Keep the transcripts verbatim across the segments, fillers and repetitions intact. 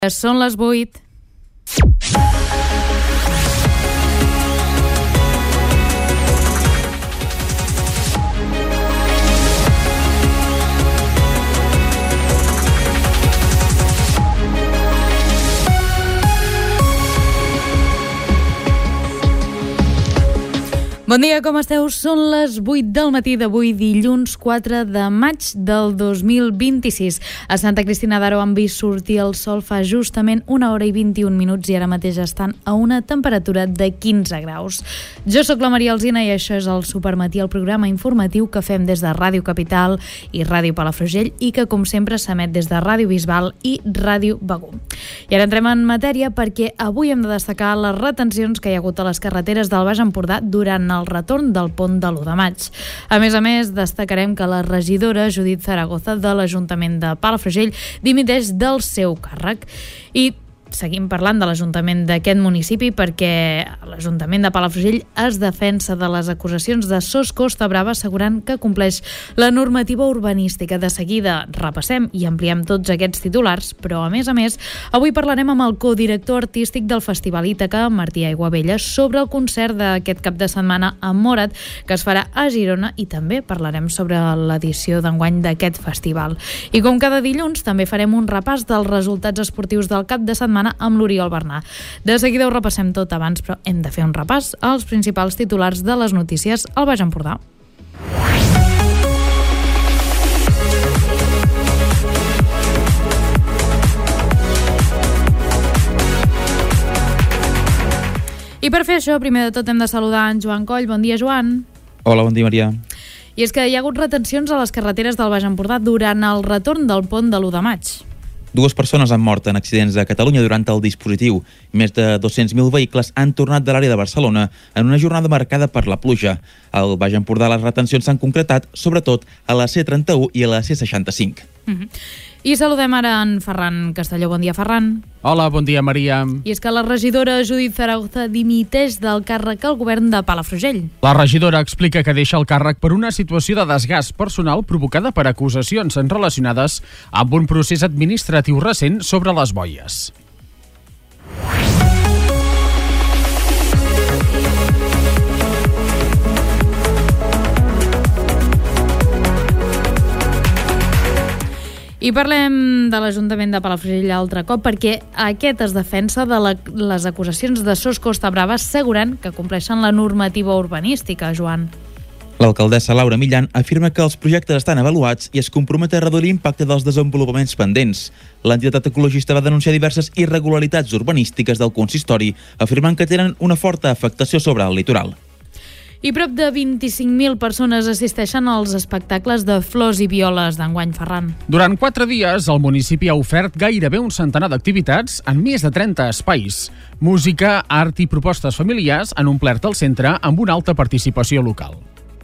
Són les vuit. Bon dia, com esteu? Són les vuit del matí d'avui, dilluns quatre de maig del dos mil vint-i-sis. A Santa Cristina d'Aro han vist sortir el sol fa justament una hora i vint-i-un minuts i ara mateix estan a una temperatura de quinze graus. Jo sóc la Maria Alsina i això és el Supermatí, el programa informatiu que fem des de Ràdio Capital i Ràdio Palafrugell i que, com sempre, s'emet des de Ràdio Bisbal i Ràdio Begur. I ara entrem en matèria perquè avui hem de destacar les retencions que hi ha hagut a les carreteres del Baix Empordà durant el el retorn del pont de l'u de maig. A més a més, destacarem que la regidora Judit Zaragoza de l'Ajuntament de Palafrugell dimiteix del seu càrrec. I seguim parlant de l'Ajuntament d'aquest municipi perquè l'Ajuntament de Palafrugell es defensa de les acusacions de Sos Costa Brava assegurant que compleix la normativa urbanística. De seguida repassem i ampliem tots aquests titulars, però a més a més avui parlarem amb el codirector artístic del Festival Ítaca, Martí Aiguabella, sobre el concert d'aquest cap de setmana a Morat que es farà a Girona i també parlarem sobre l'edició d'enguany d'aquest festival. I com cada dilluns també farem un repàs dels resultats esportius del cap de setmana amb l'Oriol Bernà. De seguida ho repassem tot abans, però hem de fer un repàs als principals titulars de les notícies al Baix Empordà. I per fer això, primer de tot hem de saludar en Joan Coll. Bon dia, Joan. Hola, bon dia, Maria. I és que hi ha hagut retencions a les carreteres del Baix Empordà durant el retorn del pont de l'u de maig. Dues persones han mort en accidents a Catalunya durant el dispositiu. Més de dos-cents mil vehicles han tornat de l'àrea de Barcelona en una jornada marcada per la pluja. Al Baix Empordà les retencions s'han concretat sobretot a la C trenta-u i a la C seixanta-cinc. Mm-hmm. I saludem ara en Ferran Castelló. Bon dia, Ferran. Hola, bon dia, Maria. I és que la regidora Judit Zaragoza dimiteix del càrrec al govern de Palafrugell. La regidora explica que deixa el càrrec per una situació de desgast personal provocada per acusacions relacionades amb un procés administratiu recent sobre les boies. I parlem de l'Ajuntament de Palafrugell altre cop perquè aquest es defensa de la, les acusacions de Sos Costa Brava assegurant que compleixen la normativa urbanística, Joan. L'alcaldessa Laura Millan afirma que els projectes estan avaluats i es compromet a reduir l'impacte dels desenvolupaments pendents. L'entitat ecologista va denunciar diverses irregularitats urbanístiques del consistori, afirmant que tenen una forta afectació sobre el litoral. I prop de vint-i-cinc mil persones assisteixen als espectacles de flors i violes d'enguany, Ferran. Durant quatre dies, el municipi ha ofert gairebé un centenar d'activitats en més de trenta espais. Música, art i propostes familiars han omplert el centre amb una alta participació local.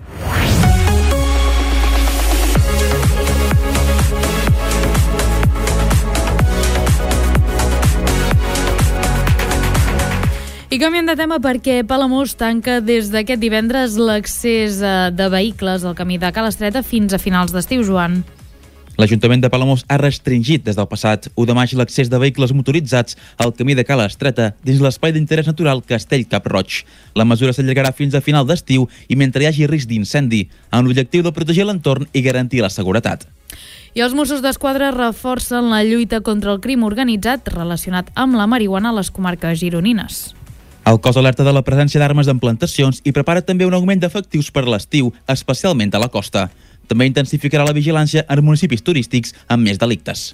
I canviem de tema perquè Palamós tanca des d'aquest divendres l'accés de vehicles al camí de Cala Estreta fins a finals d'estiu, Joan. L'Ajuntament de Palamós ha restringit des del passat u de maig l'accés de vehicles motoritzats al camí de Cala Estreta dins l'espai d'interès natural Castell Cap Roig. La mesura s'allargarà fins a final d'estiu i mentre hi hagi risc d'incendi, amb l'objectiu de protegir l'entorn i garantir la seguretat. I els Mossos d'Esquadra reforcen la lluita contra el crim organitzat relacionat amb la marihuana a les comarques gironines. El cos alerta de la presència d'armes en plantacions i prepara també un augment d'efectius per l'estiu, especialment a la costa. També intensificarà la vigilància en municipis turístics amb més delictes.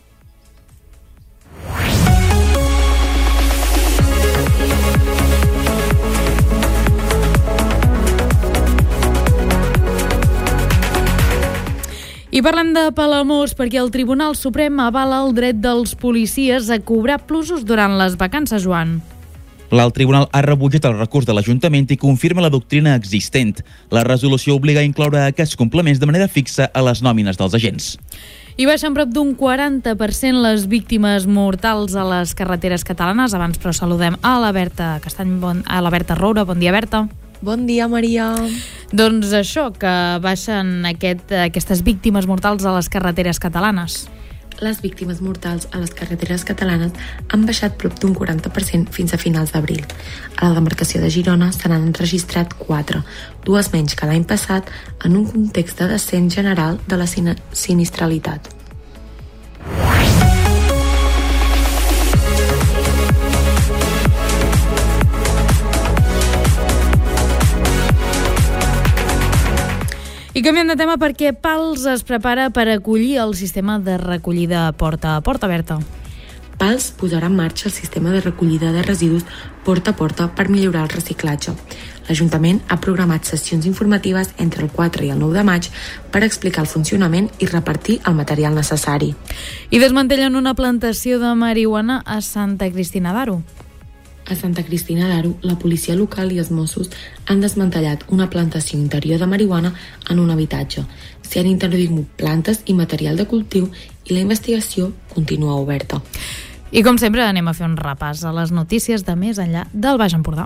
I parlem de Palamós perquè el Tribunal Suprem avala el dret dels policies a cobrar plusos durant les vacances, Joan. L'alt tribunal ha rebutjat el recurs de l'Ajuntament i confirma la doctrina existent. La resolució obliga a incloure aquests complements de manera fixa a les nòmines dels agents. I baixen prop d'un quaranta per cent les víctimes mortals a les carreteres catalanes. Abans, però, saludem a la Berta Castany, bon, a la Berta Roura. Bon dia, Berta. Bon dia, Maria. Doncs això, que baixen aquest, aquestes víctimes mortals a les carreteres catalanes. les víctimes mortals a les carreteres catalanes han baixat prop d'un quaranta per cent fins a finals d'abril. A la demarcació de Girona se n'han enregistrat quatre, dues menys que l'any passat, en un context de descens general de la sin- sinistralitat. I canviem de tema perquè Pals es prepara per acollir el sistema de recollida porta a porta, Berta. Pals posarà en marxa el sistema de recollida de residus porta a porta per millorar el reciclatge. L'Ajuntament ha programat sessions informatives entre el quatre i el nou de maig per explicar el funcionament i repartir el material necessari. I desmantellen una plantació de marihuana a Santa Cristina d'Aro. A Santa Cristina d'Aro, la policia local i els Mossos han desmantellat una plantació interior de marihuana en un habitatge. S'hi han introduït plantes i material de cultiu i la investigació continua oberta. I com sempre anem a fer un repàs a les notícies de més enllà del Baix Empordà.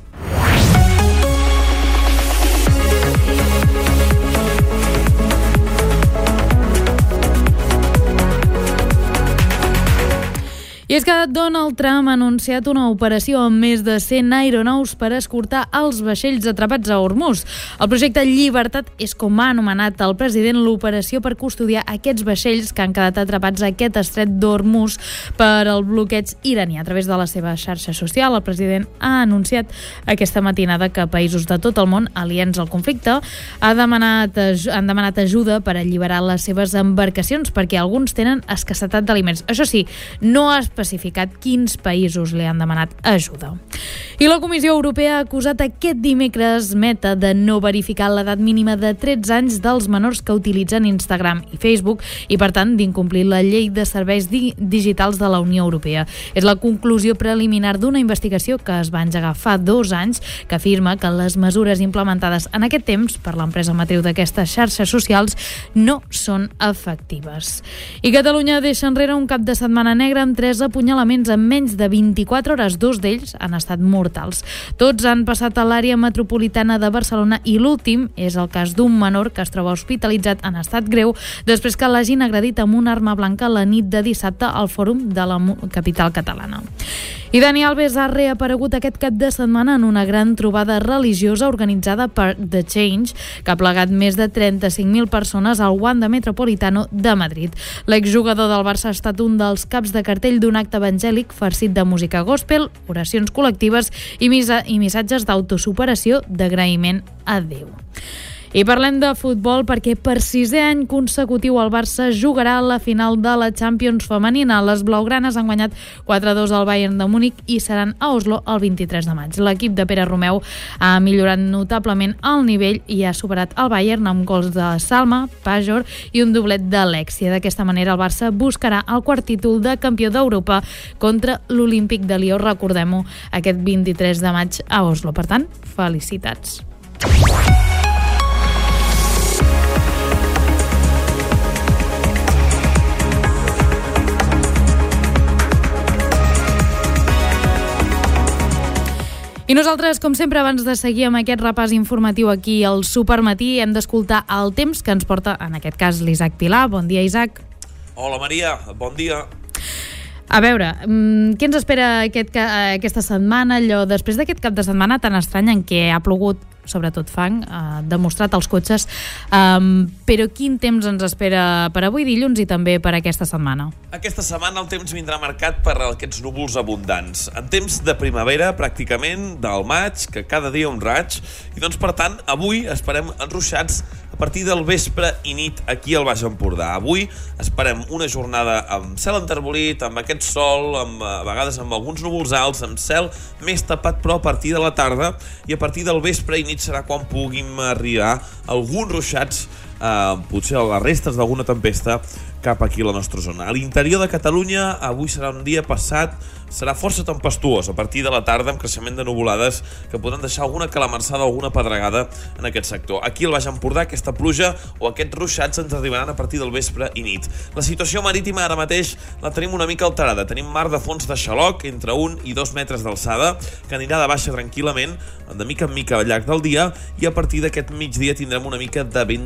I és que Donald Trump ha anunciat una operació amb més de cent aeronaus per escortar els vaixells atrapats a Hormuz. El projecte Llibertat és com ha anomenat el president l'operació per custodiar aquests vaixells que han quedat atrapats a aquest estret d'Hormuz per al bloqueig iraní. A través de la seva xarxa social, el president ha anunciat aquesta matinada que països de tot el món aliens al conflicte ha demanat, han demanat ajuda per alliberar les seves embarcacions perquè alguns tenen escassetat d'aliments. Això sí, no ha especificat quins països li han demanat ajuda. I la Comissió Europea ha acusat aquest dimecres Meta de no verificar l'edat mínima de tretze anys dels menors que utilitzen Instagram i Facebook i, per tant, d'incomplir la llei de serveis di- digitals de la Unió Europea. És la conclusió preliminar d'una investigació que es va engegar fa dos anys que afirma que les mesures implementades en aquest temps per l'empresa matriu d'aquestes xarxes socials no són efectives. I Catalunya deixa enrere un cap de setmana negre amb tres apunyalaments en menys de vint-i-quatre hores, dos d'ells han estat mortals. Tots han passat a l'àrea metropolitana de Barcelona i l'últim és el cas d'un menor que es troba hospitalitzat en estat greu després que l'hagin agredit amb una arma blanca la nit de dissabte al Fòrum de la capital catalana. I Dani Alves ha reaparegut aquest cap de setmana en una gran trobada religiosa organitzada per The Change, que ha plegat més de trenta-cinc mil persones al Wanda Metropolitano de Madrid. L'exjugador del Barça ha estat un dels caps de cartell d'un acte evangèlic farcit de música gospel, oracions col·lectives i, misa- i missatges d'autosuperació d'agraïment a Déu. I parlem de futbol perquè per sisè any consecutiu el Barça jugarà a la final de la Champions femenina. Les blaugranes han guanyat quatre a dos al Bayern de Múnich i seran a Oslo el vint-i-tres de maig. L'equip de Pere Romeu ha millorat notablement el nivell i ha superat el Bayern amb gols de Salma, Pajor i un doblet d'Alexia. D'aquesta manera el Barça buscarà el quart títol de campió d'Europa contra l'Olímpic de Lió, recordem-ho, aquest vint-i-tres de maig a Oslo. Per tant, felicitats. I nosaltres, com sempre, abans de seguir amb aquest repàs informatiu aquí al Supermatí, hem d'escoltar el temps que ens porta, en aquest cas, l'Isaac Pilar. Bon dia, Isaac. Hola, Maria. Bon dia. A veure, què ens espera aquest, aquesta setmana, allò després d'aquest cap de setmana tan estrany en què ha plogut, sobretot fang, eh, demostrat als cotxes, um, però quin temps ens espera per avui dilluns i també per aquesta setmana? Aquesta setmana el temps vindrà marcat per aquests núvols abundants. En temps de primavera, pràcticament, del maig, que cada dia un raig, i doncs, per tant, avui esperem enruixats a partir del vespre i nit aquí al Baix Empordà. Avui esperem una jornada amb cel enterbolit, amb aquest sol, amb, a vegades amb alguns núvols alts, amb cel més tapat, però a partir de la tarda i a partir del vespre i nit serà quan puguin arribar alguns ruixats, eh, potser a les restes d'alguna tempesta cap aquí a la nostra zona. A l'interior de Catalunya avui serà un dia passat, serà força tempestuós a partir de la tarda amb creixement de nuvolades que podran deixar alguna calamarsada o alguna pedregada en aquest sector. Aquí al Baix Empordà aquesta pluja o aquests ruixats ens arribaran a partir del vespre i nit. La situació marítima ara mateix la tenim una mica alterada. Tenim mar de fons de xaloc entre un i dos metres d'alçada que anirà de baixa tranquil·lament de mica en mica al llarg del dia i a partir d'aquest migdia tindrem una mica de vent de garbí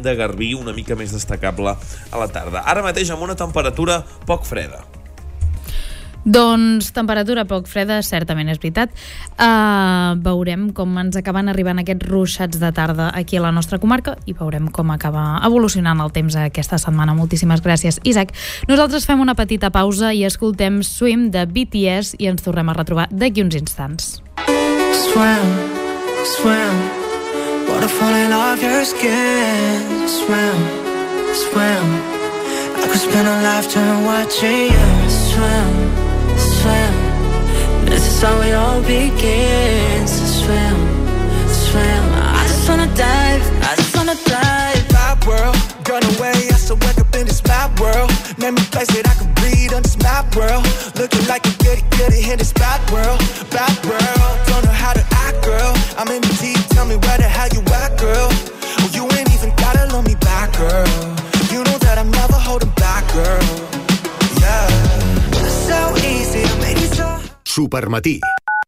afavorir una mica més destacable a la tarda. Ara mateix amb una temperatura poc freda. Doncs temperatura poc freda, certament és veritat. Uh, veurem com ens acaben arribant aquests ruixats de tarda aquí a la nostra comarca i veurem com acaba evolucionant el temps aquesta setmana. Moltíssimes gràcies, Isaac. Nosaltres fem una petita pausa i escoltem Swim de B T S i ens tornem a retrobar d'aquí uns instants. Swim, swim, water falling off your skin. Swim, swim, I could spend a lifetime watching you swim. Swim, this is how it all begins. Swim, swim, I just wanna dive, I just wanna dive. Bad world, gone away, I still wake up in this bad world. Name a place that I can breathe on this map world. Looking like a goody goody in this bad world, bad world. Don't know how to act, girl. I'm in the deep, tell me where the hell you at, girl. Oh, you ain't even gotta love me back, girl. You know that I'm never holding back, girl. Yeah. So easy to make it so. Supermatí.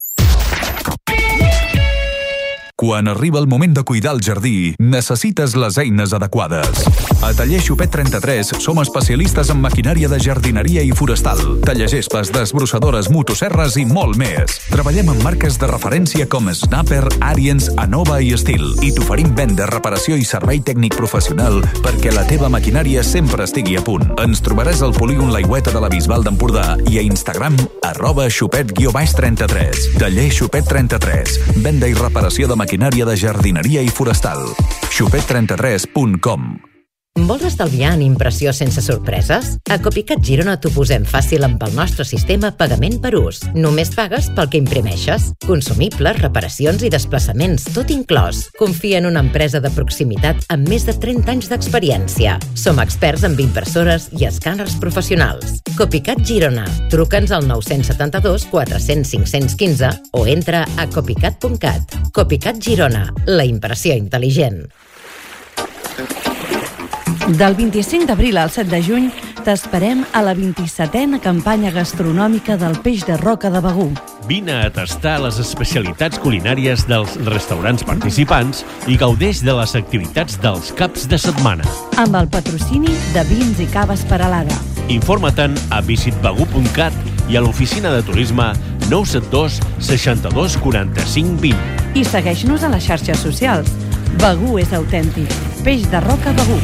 Quan arriba el moment de cuidar el jardí, necessites les eines adequades. A Taller Xupet trenta-tres som especialistes en maquinària de jardineria i forestal, tallegespes, desbrossadores, motosserres i molt més. Treballem amb marques de referència com Snapper, Ariens, Anova i Stihl i t'oferim venda, reparació i servei tècnic professional perquè la teva maquinària sempre estigui a punt. Ens trobaràs al polígon L'aigüeta de la Bisbal d'Empordà i a Instagram arroba xupet guió baix trenta-tres. Taller Xupet trenta-tres. Venda i reparació de maquinària de jardineria i forestal. xupet trenta tres punt com. Vols estalviar en impressió sense sorpreses? A Copycat Girona t'ho posem fàcil amb el nostre sistema Pagament per ús. Només pagues pel que imprimeixes. Consumibles, reparacions i desplaçaments, tot inclòs. Confia en una empresa de proximitat amb més de trenta anys d'experiència. Som experts en impressores i escàners professionals. Copycat Girona. Truca'ns al nou set dos quatre zero cinc cinc quinze o entra a copycat punt cat. Copycat Girona. La impressió intel·ligent. Del vint-i-cinc d'abril al set de juny t'esperem a la vint-i-setena campanya gastronòmica del peix de roca de Begur. Vine a tastar les especialitats culinàries dels restaurants participants i gaudeix de les activitats dels caps de setmana. Amb el patrocini de Vins i Caves Peralada. Informa-te'n a visit begur punt cat i a l'oficina de turisme nou set dos seixanta-dos quaranta-cinc vint. I segueix-nos a les xarxes socials. Begur és autèntic. Peix de roca Begur.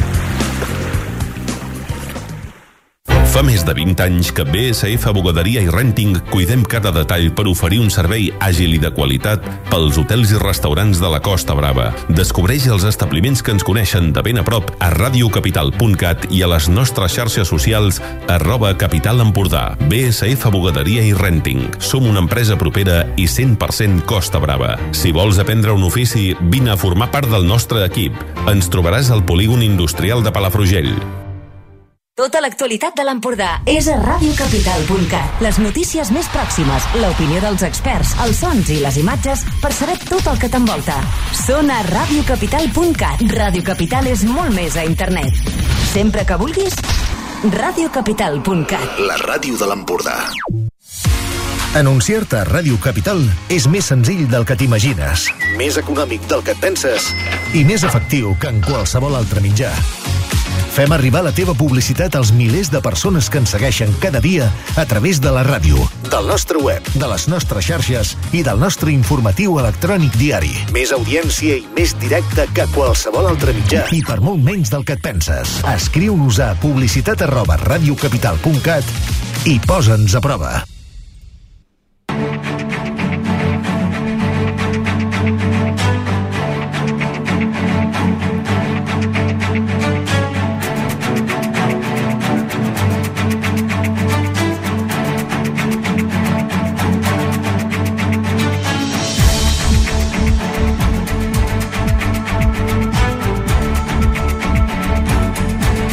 Fa més de vint anys que B S F Bugaderia i Renting cuidem cada detall per oferir un servei àgil i de qualitat pels hotels i restaurants de la Costa Brava. Descobreix els establiments que ens coneixen de ben a prop a radiocapital punt cat i a les nostres xarxes socials arroba Capital Empordà. B S F Bugaderia i Renting. Som una empresa propera i cent per cent Costa Brava. Si vols aprendre un ofici, vine a formar part del nostre equip. Ens trobaràs al polígon industrial de Palafrugell. Tota l'actualitat de l'Empordà és a radiocapital punt cat. Les notícies més pròximes, l'opinió dels experts, els sons i les imatges per saber tot el que t'envolta. Són a radiocapital punt cat. Ràdio Capital és molt més a internet. Sempre que vulguis, radiocapital punt cat. La ràdio de l'Empordà. Anunciar-te a Ràdio Capital és més senzill del que t'imagines, més econòmic del que et penses i més efectiu que en qualsevol altre mitjà. Fem arribar la teva publicitat als milers de persones que ens segueixen cada dia a través de la ràdio, del nostre web, de les nostres xarxes i del nostre informatiu electrònic diari. Més audiència i més directe que qualsevol altre mitjà i per molt menys del que et penses. Escriu-nos a publicitat arroba radiocapital punt cat i posa'ns a prova.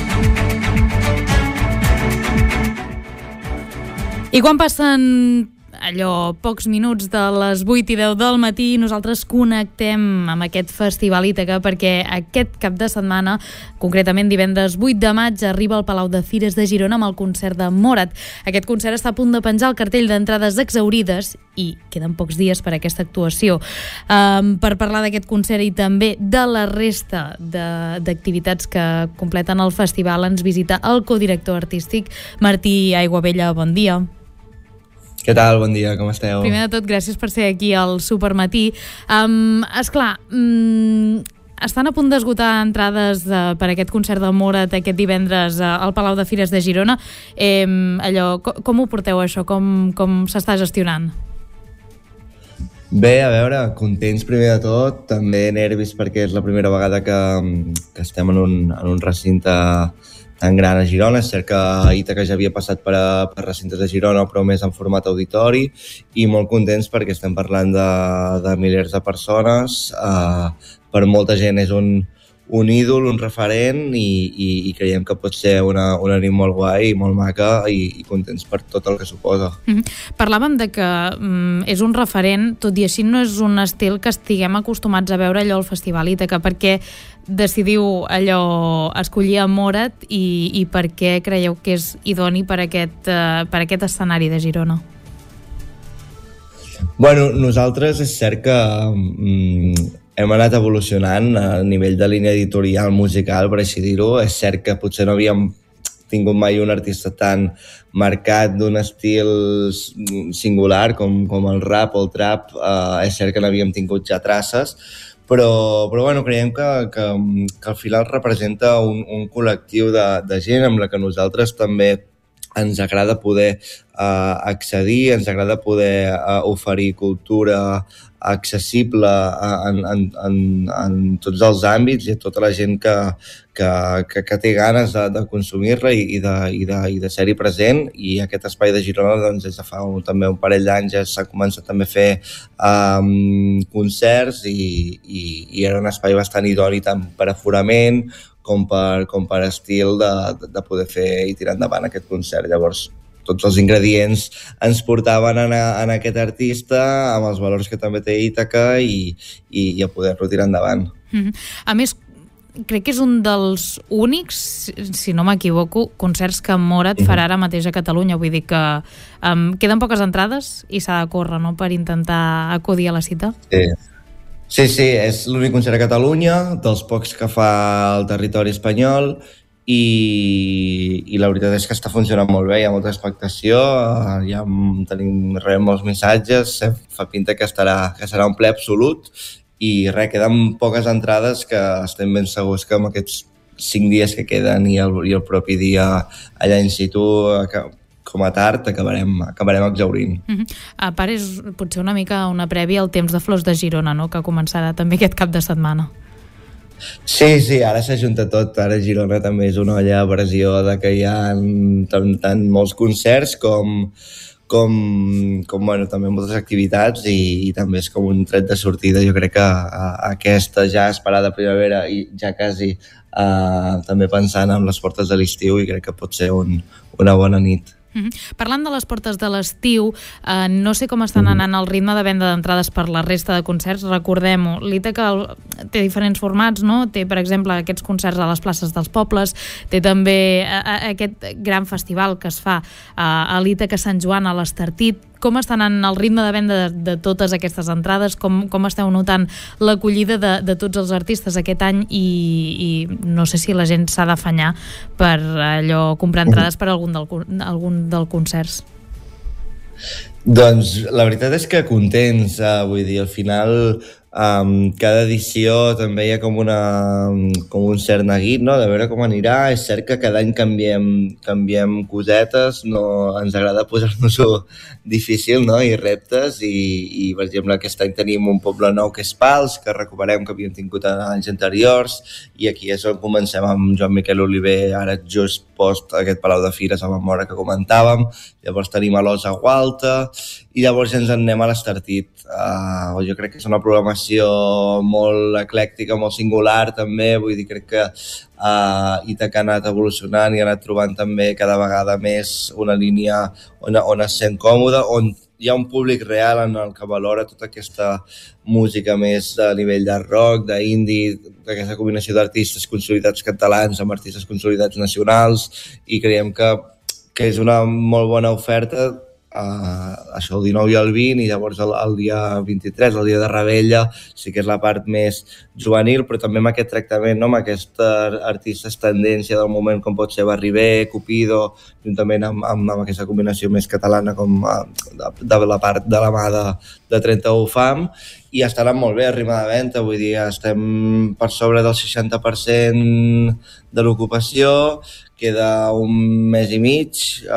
I quan passen allò, pocs minuts de les vuit i deu del matí, nosaltres connectem amb aquest Festival Ítaca perquè aquest cap de setmana, concretament divendres vuit de maig, arriba al Palau de Fires de Girona amb el concert de Morat. Aquest concert està a punt de penjar el cartell d'entrades exhaurides i queden pocs dies per a aquesta actuació. Um, per parlar d'aquest concert i també de la resta d'activitats que completen el festival, ens visita el codirector artístic Martí Aiguabella. Bon dia. Què tal? Bon dia, com esteu? Primer de tot, gràcies per ser aquí al Supermatí. Um, esclar, um, estan a punt d'esgotar entrades uh, per aquest concert de Morat aquest divendres uh, al Palau de Fires de Girona. Eh, allò, com, com ho porteu això? Com, com s'està gestionant? Bé, a veure, contents primer de tot, també nervis perquè és la primera vegada que, que estem en un, en un recinte tan gran a Girona. És cert que Ítaca ja havia passat per, a, per recintes de Girona, però més en format auditori, i molt contents perquè estem parlant de, de milers de persones. Uh, per molta gent és un, un ídol, un referent, i, i, i creiem que pot ser una, una nit molt guai i molt maca, i, i contents per tot el que suposa. Mm-hmm. Parlàvem de que mm, és un referent, tot i així no és un estil que estiguem acostumats a veure allò al Festival Ítaca. Per què decidiu allò escollir a Morat i, i per què creieu que és idoni per aquest, uh, per aquest escenari de Girona? Bueno, nosaltres és cert que mm, hem anat evolucionant a nivell de línia editorial musical, per així dir-ho. És cert que potser no havíem tingut mai un artista tan marcat d'un estil singular com, com el rap o el trap. Uh, és cert que n'havíem tingut ja traces, però, però bueno, creiem que, que, que al final representa un, un col·lectiu de, de gent amb la que nosaltres també ens agrada poder uh, accedir, ens agrada poder uh, oferir cultura accessible en, en, en, en tots els àmbits i a tota la gent que, que, que, que té ganes de, de consumir-la i, i de, i de, i de ser-hi present. I aquest espai de Girona, doncs, des de fa un, també un parell d'anys ja s'ha començat també a fer um, concerts i, i, i era un espai bastant idoni tant per aforament com per, com per estil de, de poder fer i tirar endavant aquest concert. Llavors, tots els ingredients ens portaven a, a aquest artista amb els valors que també té Ítaca i, i, i a poder-lo tirar endavant. Mm-hmm. A més, crec que és un dels únics, si no m'equivoco, concerts que Morat farà ara mateix a Catalunya. Vull dir que um, queden poques entrades i s'ha de córrer, no?, per intentar acudir a la cita. Sí. Sí, sí, és l'únic concert a Catalunya, dels pocs que fa el territori espanyol, i, i la veritat és que està funcionant molt bé, hi ha molta expectació, ja tenim rebem molts missatges, fa pinta que, estarà, que serà un ple absolut, i res, queden poques entrades que estem ben segurs que amb aquests cinc dies que queden i el, i el propi dia allà in situ, que, com a tard, acabarem, acabarem exhaurint. Mm-hmm. A part, és potser una mica una prèvia al Temps de Flors de Girona, no?, que començarà també aquest cap de setmana. Sí, sí, ara s'ajunta tot. Ara Girona també és una olla a pressió de que hi ha tant, tant molts concerts com, com, com bueno, també moltes activitats i, i també és com un tret de sortida. Jo crec que a, a aquesta ja esperada primavera i ja quasi uh, també pensant en les portes de l'estiu, i crec que pot ser un, una bona nit. Mm-hmm. Parlant de les portes de l'estiu, eh, no sé com estan anant el ritme de venda d'entrades per la resta de concerts. Recordem-ho, l'Ítaca té diferents formats, no? Té, per exemple, aquests concerts a les places dels pobles, té també a, a, aquest gran festival que es fa a, a l'Ítaca Sant Joan, a l'Estartit. Com està anant el ritme de venda de, de totes aquestes entrades? Com, com esteu notant l'acollida de, de tots els artistes aquest any? I, i no sé si la gent s'ha d'afanyar per allò comprar entrades per algun, del, algun dels concerts. Doncs la veritat és que contents, eh, vull dir, al final um, cada edició també hi ha com, una, com un cert neguit, no?, de veure com anirà. És cert que cada any canviem, canviem cosetes, no, ens agrada posar-nos-ho difícil, no?, i reptes, i, i per exemple aquest any tenim un poble nou que és Pals, que recuperem, que havíem tingut en anys anteriors, i aquí és on comencem amb Joan Miquel Oliver, ara just post aquest Palau de Fires a Memòria que comentàvem. Llavors tenim a l'Osa Gualta i llavors ja ens en anem a l'Estartit. Uh, jo crec que és una programació molt eclèctica, molt singular també, vull dir, crec que uh, Ítaca ha anat evolucionant i ha anat trobant també cada vegada més una línia on, on es sent còmode, on hi ha un públic real en el que valora tota aquesta música més a nivell de rock, d'indie, d'aquesta combinació d'artistes consolidats catalans amb artistes consolidats nacionals, i creiem que, que és una molt bona oferta. Uh, això el dinou i el vint, i llavors el, el dia vint-i-tres, el dia de Rebella, sí que és la part més juvenil, però també amb aquest tractament, no? Amb aquestes artistes tendència del moment, com pot ser Barribé, Cupido, juntament amb, amb, amb aquesta combinació més catalana com uh, de, de la part de la mà de, de trenta-u Fam, i estaran molt bé a ritme de venda, vull dir, estem per sobre del seixanta per cent de l'ocupació, queda un mes i mig,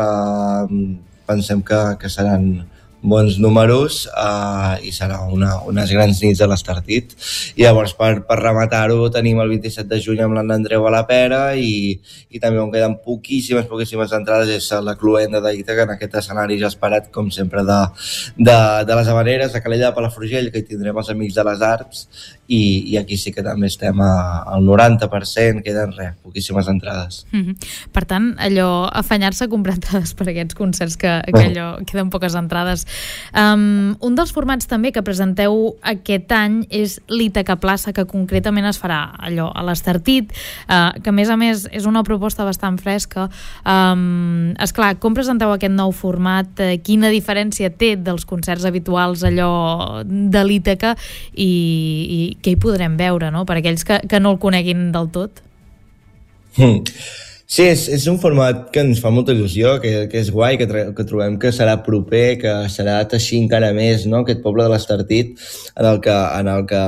uh, pensem que, que seran bons números uh, i serà una, unes grans nits a l'Estartit. I llavors, per, per rematar-ho, tenim el vint-i-set de juny amb l'Anna Andreu a la Pera, i, i també on queden poquíssimes, poquíssimes entrades és la Cluenda d'Ítaca, en aquest escenari ja esperat, com sempre, de, de, de les Havaneres, de Calella de Palafrugell, que hi tindrem els Amics de les Arts, i, i aquí sí que també estem a, al noranta per cent, queden res, poquíssimes entrades. Mm-hmm. Per tant, allò, afanyar-se a comprar entrades per aquests concerts, que, que allò, queden poques entrades. Um, un dels formats també que presenteu aquest any és l'Ítaca Plaça, que concretament es farà allò a l'Estartit, uh, que a més a més és una proposta bastant fresca. Um, esclar, com presenteu aquest nou format? Uh, quina diferència té dels concerts habituals allò de l'Ítaca, i, i què hi podrem veure, no? Per aquells que, que no el coneguin del tot? Mm. Sí, és, és un format que ens fa molta il·lusió, que, que és guai, que, que trobem que serà proper, que serà teixir encara més, no? Aquest poble de l'Estartit en el que, en el que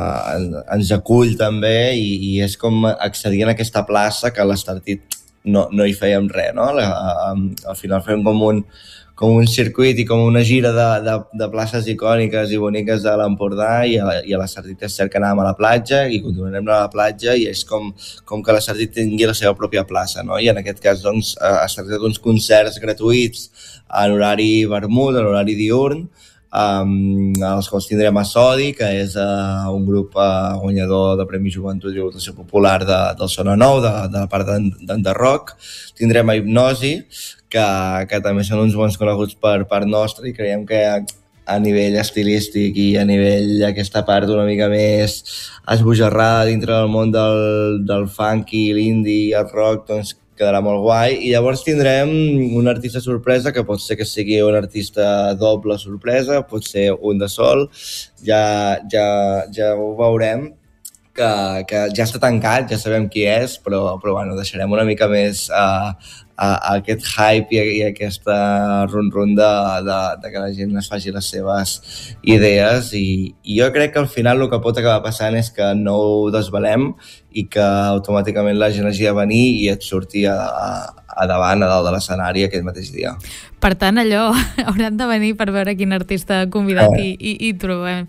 ens acull també, i, i és com accedir en aquesta plaça que a l'Estartit no, no hi fèiem res, no? La, al final fèiem com un, com un circuit i com una gira de, de, de places icòniques i boniques de l'Empordà, i a, i a l'Estartit és cert que anàvem a la platja i continuarem a la platja, i és com, com que l'Estartit tingui la seva pròpia plaça, no? I en aquest cas doncs, es tracta d'uns concerts gratuïts en horari vermut, en horari diurn, um, els quals tindrem a Sodi, que és uh, un grup uh, guanyador de Premi Joventut i Votació Popular de, del Sona Nou, de, de la part d'Enderroc. Tindrem a Hipnosi, que, que també són uns bons coneguts per part nostra, i creiem que a nivell estilístic i a nivell aquesta part una mica més esbojarrada dintre del món del, del funky, l'indie, el rock, doncs quedarà molt guai. I llavors tindrem un artista sorpresa, que pot ser que sigui un artista doble sorpresa, pot ser un de sol, ja, ja, ja ho veurem, que, que ja està tancat, ja sabem qui és, però, però bueno, deixarem una mica més uh, a, a aquest hype i, i aquesta run-run de, de, de que la gent es faci les seves idees, i, i jo crec que al final el que pot acabar passant és que no ho desvelem i que automàticament la gent hagi de venir i et surti a, a, a davant, a dalt de l'escenari aquest mateix dia. Per tant, allò, hauran de venir per veure quin artista convidat i, i, i trobem.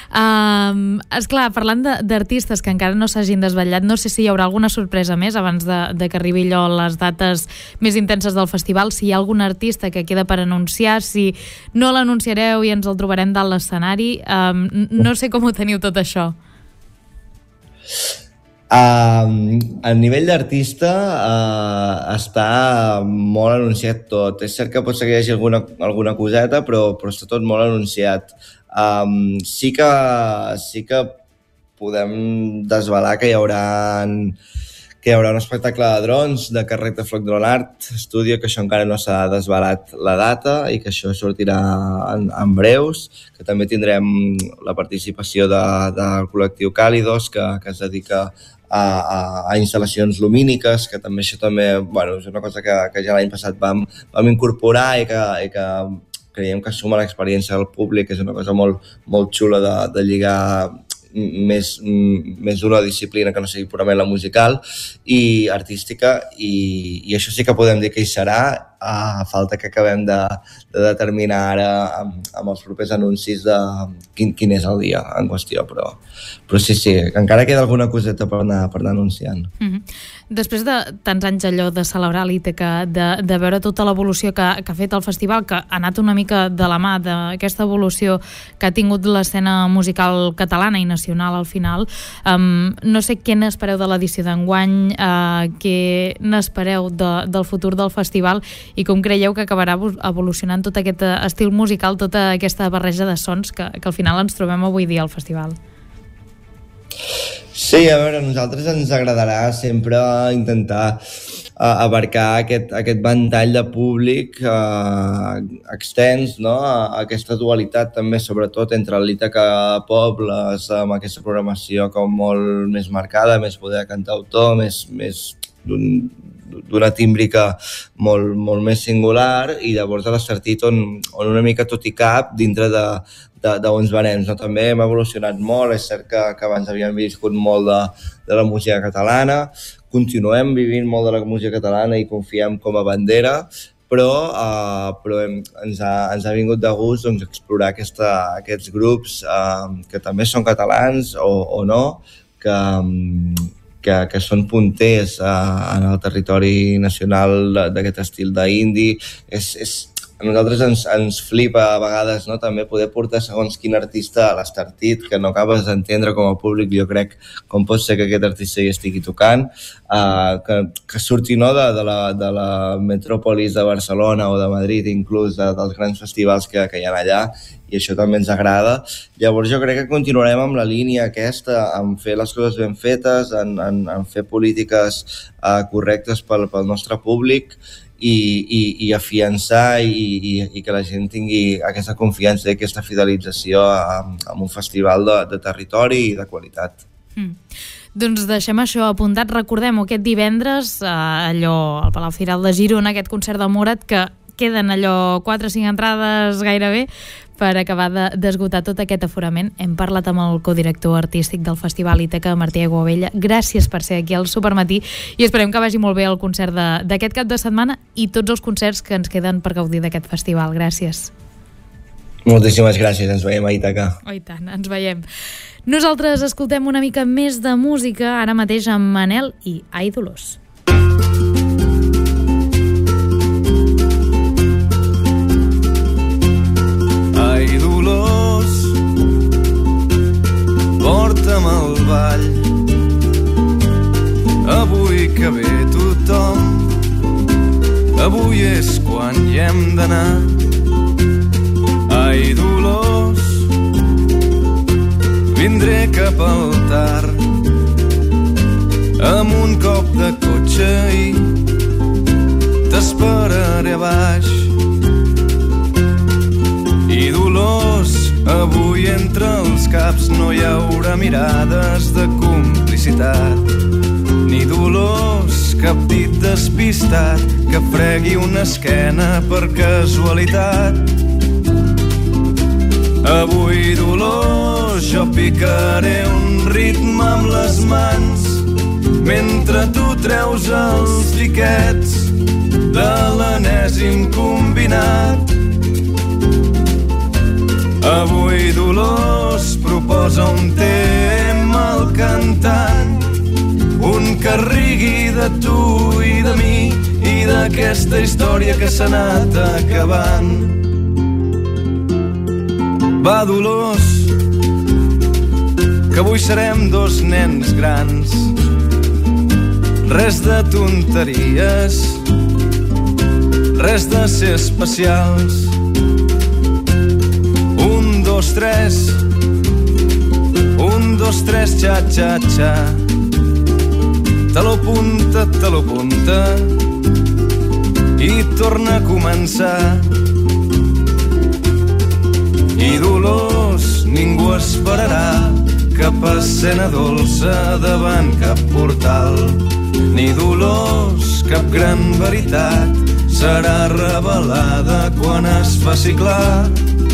Um, esclar, parlant d'artistes que encara no s'hagin desvetllat, no sé si hi haurà alguna sorpresa més abans de, de que arribi allò les dates més intenses del festival, si hi ha algun artista que queda per anunciar, si no l'anunciareu i ens el trobarem dalt l'escenari. Um, no sé com ho teniu tot això. Uh, a nivell d'artista uh, està molt anunciat tot. És cert que pot ser que hi hagi alguna, alguna coseta, però, però està tot molt anunciat. Um, sí que sí que podem desvelar que hi haurà que hi haurà un espectacle de drons de Carrer de Floc Drone Art Studio, que això encara no s'ha desvelat la data i que això sortirà en, en breus, que també tindrem la participació de, del col·lectiu Càlidos, que, que es dedica a, a, a instal·lacions lumíniques, que també això també, bueno, és una cosa que, que ja l'any passat vam, vam incorporar i que, i que creiem que suma l'experiència del públic, és una cosa molt, molt xula de, de lligar més, més d'una disciplina que no sigui purament la musical i artística, i, i això sí que podem dir que hi serà, a falta que acabem de, de determinar ara amb, amb els propers anuncis de quin, quin és el dia en qüestió, però, però sí, sí, encara queda alguna coseta per anar, per anar anunciant. Mm-hmm. Després de tants anys allò de celebrar l'Ítaca, de, de veure tota l'evolució que, que ha fet el festival, que ha anat una mica de la mà d'aquesta evolució que ha tingut l'escena musical catalana i nacional al final, um, no sé què n'espereu de l'edició d'enguany, uh, què n'espereu de, del futur del festival i com creieu que acabarà evolucionant tot aquest estil musical, tota aquesta barreja de sons que, que al final ens trobem avui dia al festival. Sí, a veure, a nosaltres ens agradarà sempre intentar uh, abarcar aquest, aquest ventall de públic uh, extens, no? Aquesta dualitat també, sobretot entre el l'Ítaca Pobles, amb aquesta programació com molt més marcada, més poder cantautor, més, més d'un d'una tímbrica molt, molt més singular, i llavors a l'Estartit on, on una mica tot i cap dintre de d'uns barems, no? També hem evolucionat molt, és cert que, que abans havíem viscut molt de, de la música catalana, continuem vivint molt de la música catalana i confiem com a bandera, però, uh, però hem, ens, ha, ens ha vingut de gust doncs, explorar aquesta, aquests grups uh, que també són catalans o, o no, que, que, que són punters uh, en el territori nacional d'aquest estil d'indie. És, és, a nosaltres ens, ens flipa a vegades, no? També poder portar segons quin artista a l'Estartit, que no acabes d'entendre com a públic, jo crec, com pot ser que aquest artista hi estigui tocant, uh, que, que surti, no? de, de, la, de la metròpolis de Barcelona o de Madrid, inclús de, dels grans festivals que, que hi ha allà, i això també ens agrada. Llavors jo crec que continuarem amb la línia aquesta, en fer les coses ben fetes, en, en, en fer polítiques uh, correctes pel, pel nostre públic, i, i, i afiançar i, i, i que la gent tingui aquesta confiança i aquesta fidelització amb, amb un festival de, de territori i de qualitat. Mm. Doncs deixem això apuntat. Recordem aquest divendres, eh, allò al Palau Firal de Girona, aquest concert de Morat, que queden allò quatre o cinc entrades gairebé per acabar d'esgotar tot aquest aforament. Hem parlat amb el codirector artístic del Festival Ítaca, Martí Aiguabella. Gràcies per ser aquí al Supermatí i esperem que vagi molt bé el concert d'aquest cap de setmana i tots els concerts que ens queden per gaudir d'aquest festival. Gràcies. Moltíssimes gràcies, ens veiem a Ítaca. Oh, i tant, ens veiem. Nosaltres escoltem una mica més de música, ara mateix amb Manel i Ai Dolors. Ai Dolors, porta'm al ball, avui que ve tothom, avui és quan hi hem d'anar. Ai Dolors, vindré cap al tard, amb un cop de cotxe i t'esperaré a baix. I Dolors, avui entre els caps no hi haurà mirades de complicitat, ni Dolors, cap dit despistat que fregui una esquena per casualitat. Avui, Dolors, jo picaré un ritme amb les mans mentre tu treus els tiquets de l'enèsim combinat. Avui, Dolors, proposa un tema al cantant, un que rigui de tu i de mi i d'aquesta història que s'ha anat acabant. Va, Dolors, que avui serem dos nens grans, res de tonteries, res de ser especials. Un, dos, tres, un, dos, tres, xa, xa, xa, taló punta, taló punta, i torna a començar. I Dolors, ningú esperarà cap escena dolça davant cap portal, ni Dolors, cap gran veritat serà revelada quan es faci clar.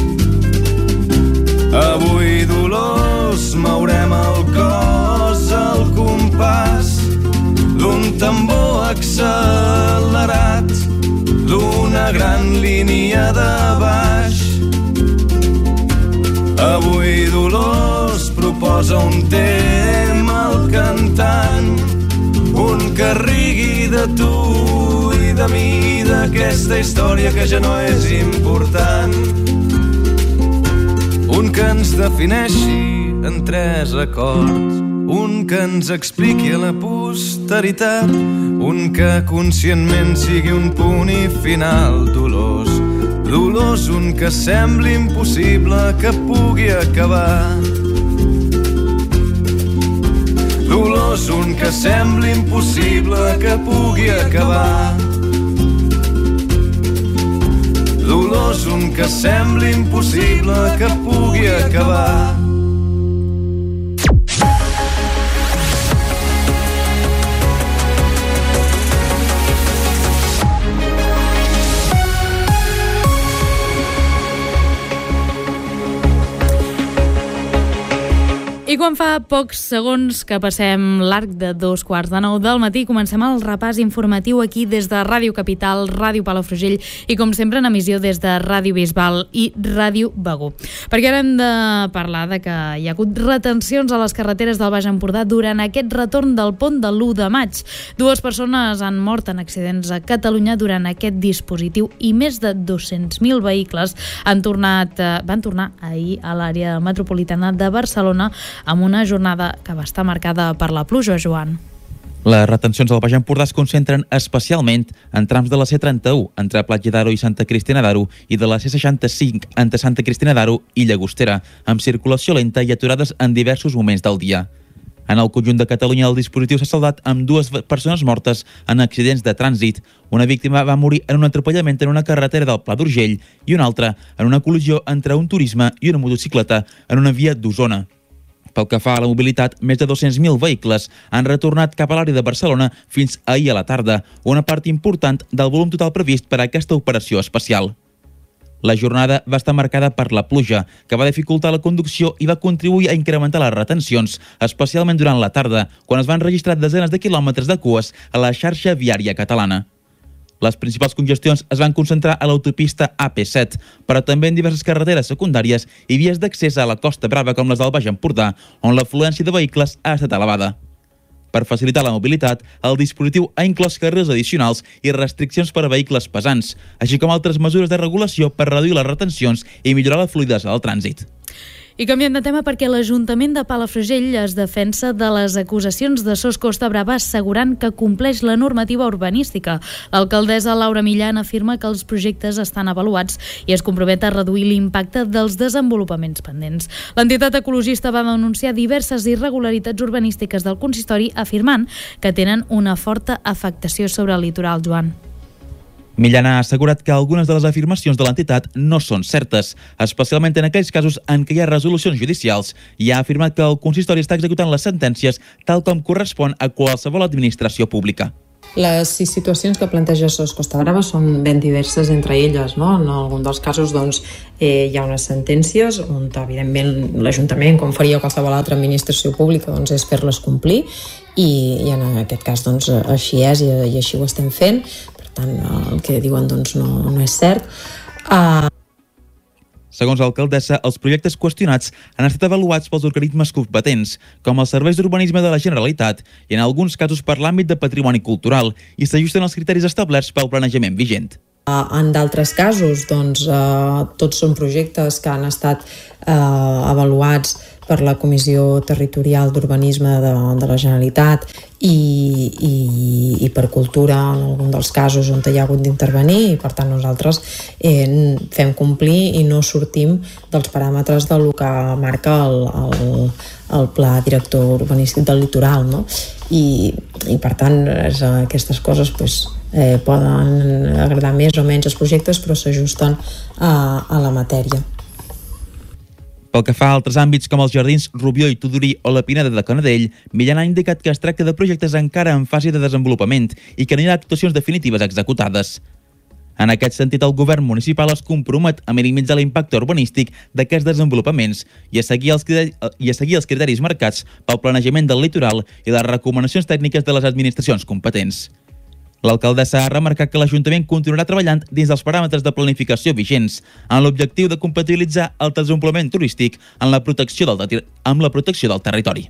Avui, Dolors, mourem el cos al compàs d'un tambor accelerat, d'una gran línia de baix. Avui, Dolors, proposa un tema al cantant, un que rigui de tu i de mi, d'aquesta història que ja no és important. Un que ens defineixi en tres acords, un que ens expliqui a la posteritat un que conscientment sigui un punt i final. Dolors, dolors, un que sembli impossible que pugui acabar. Dolors, un que sembli impossible que pugui acabar. Dolors, un que sembli impossible que pugui acabar. I quan fa pocs segons que passem l'arc de dos quarts de nou del matí, comencem el repàs informatiu aquí des de Ràdio Capital, Ràdio Palafrugell i, com sempre, en emissió des de Ràdio Bisbal i Ràdio Begur. Perquè ara hem de parlar de que hi ha hagut retencions a les carreteres del Baix Empordà durant aquest retorn del pont de l'u de maig. Dues persones han mort en accidents a Catalunya durant aquest dispositiu i més de dos-cents mil vehicles han tornat, eh, van tornar ahir a l'àrea metropolitana de Barcelona amb una jornada que va estar marcada per la pluja, Joan. Les retencions del Baix Empordà es concentren especialment en trams de la C trenta-u, entre Platja d'Aro i Santa Cristina d'Aro, i de la C seixanta-cinc, entre Santa Cristina d'Aro i Llagostera, amb circulació lenta i aturades en diversos moments del dia. En el conjunt de Catalunya, el dispositiu s'ha saldat amb dues persones mortes en accidents de trànsit. Una víctima va morir en un atropellament en una carretera del Pla d'Urgell i una altra en una col·lisió entre un turisme i una motocicleta en una via d'Osona. Pel que fa a la mobilitat, més de dos-cents mil vehicles han retornat cap a l'àrea de Barcelona fins ahir a la tarda, una part important del volum total previst per a aquesta operació especial. La jornada va estar marcada per la pluja, que va dificultar la conducció i va contribuir a incrementar les retencions, especialment durant la tarda, quan es van registrar desenes de quilòmetres de cues a la xarxa viària catalana. Les principals congestions es van concentrar a l'autopista A P set, però també en diverses carreteres secundàries i vies d'accés a la Costa Brava com les del Baix Empordà, on l'afluència de vehicles ha estat elevada. Per facilitar la mobilitat, el dispositiu ha inclòs carrils addicionals i restriccions per a vehicles pesants, així com altres mesures de regulació per reduir les retencions i millorar la fluïdesa del trànsit. I canviem de tema perquè l'Ajuntament de Palafrugell es defensa de les acusacions de Sos Costa Brava assegurant que compleix la normativa urbanística. L'alcaldessa Laura Millan afirma que els projectes estan avaluats i es compromet a reduir l'impacte dels desenvolupaments pendents. L'entitat ecologista va denunciar diverses irregularitats urbanístiques del consistori afirmant que tenen una forta afectació sobre el litoral, Joan. Millan ha assegurat que algunes de les afirmacions de l'entitat no són certes, especialment en aquells casos en què hi ha resolucions judicials, i ha afirmat que el consistori està executant les sentències tal com correspon a qualsevol administració pública. Les sis situacions que planteja Sos Costa Brava són ben diverses entre elles, no? En algun dels casos doncs, eh, hi ha unes sentències on, evidentment, l'Ajuntament, com faria qualsevol altra administració pública, doncs, és fer-les complir i, i en aquest cas doncs, així és i, i així ho estem fent. Per tant, el que diuen doncs, no, no és cert. Uh... Segons l'alcaldessa, els projectes qüestionats han estat avaluats pels organismes competents, com els serveis d'urbanisme de la Generalitat i en alguns casos per l'àmbit de patrimoni cultural, i s'ajusten als criteris establerts pel planejament vigent. En d'altres casos, doncs, eh, tots són projectes que han estat eh, avaluats per la Comissió Territorial d'Urbanisme de, de la Generalitat i, i, i per Cultura en algun dels casos on hi ha hagut d'intervenir, i per tant nosaltres eh, fem complir i no sortim dels paràmetres del que marca el, el, el Pla Director Urbanístic del Litoral, no? I, i per tant és, aquestes coses pues, eh, poden agradar més o menys els projectes, però s'ajusten a, a la matèria. Pel que fa a altres àmbits com els jardins Rubió i Tudurí o la Pineda de Canadell, Millan ha indicat que es tracta de projectes encara en fase de desenvolupament i que no hi ha actuacions definitives executades. En aquest sentit, el govern municipal es compromet a minimitzar l'impacte urbanístic d'aquests desenvolupaments i a seguir els criteris, i a seguir els criteris marcats pel planejament del litoral i les recomanacions tècniques de les administracions competents. L'alcaldessa ha remarcat que l'Ajuntament continuarà treballant dins dels paràmetres de planificació vigents, amb l'objectiu de compatibilitzar el desenvolupament turístic amb la protecció del, amb la protecció del territori.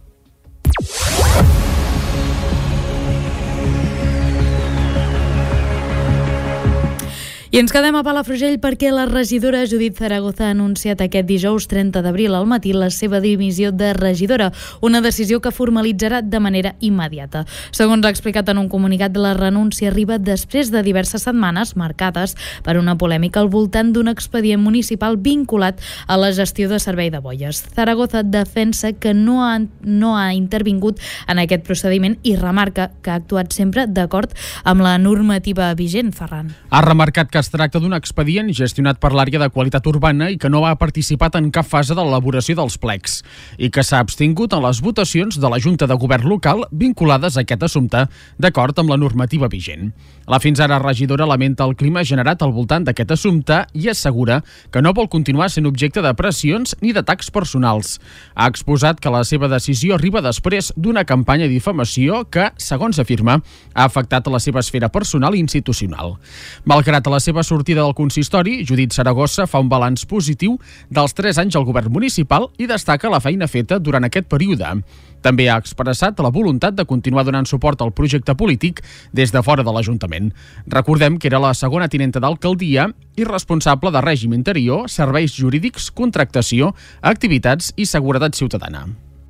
I ens quedem a Palafrugell perquè la regidora Judit Zaragoza ha anunciat aquest dijous trenta d'abril al matí la seva dimissió de regidora, una decisió que formalitzarà de manera immediata. Segons ha explicat en un comunicat, la renúncia arriba després de diverses setmanes marcades per una polèmica al voltant d'un expedient municipal vinculat a la gestió de servei de boies. Zaragoza defensa que no ha, no ha intervingut en aquest procediment i remarca que ha actuat sempre d'acord amb la normativa vigent. Ferran. Ha remarcat que es tracta d'un expedient gestionat per l'àrea de qualitat urbana i que no ha participat en cap fase de l'elaboració dels plecs i que s'ha abstingut en les votacions de la Junta de Govern local vinculades a aquest assumpte d'acord amb la normativa vigent. La fins ara regidora lamenta el clima generat al voltant d'aquest assumpte i assegura que no vol continuar sent objecte de pressions ni d'atacs personals. Ha exposat que la seva decisió arriba després d'una campanya de difamació que, segons afirma, ha afectat la seva esfera personal i institucional. Malgrat la seva sortida del consistori, Judit Zaragoza fa un balanç positiu dels tres anys al govern municipal i destaca la feina feta durant aquest període. També ha expressat la voluntat de continuar donant suport al projecte polític des de fora de l'Ajuntament. Recordem que era la segona tinenta d'alcaldia i responsable de règim interior, serveis jurídics, contractació, activitats i seguretat ciutadana.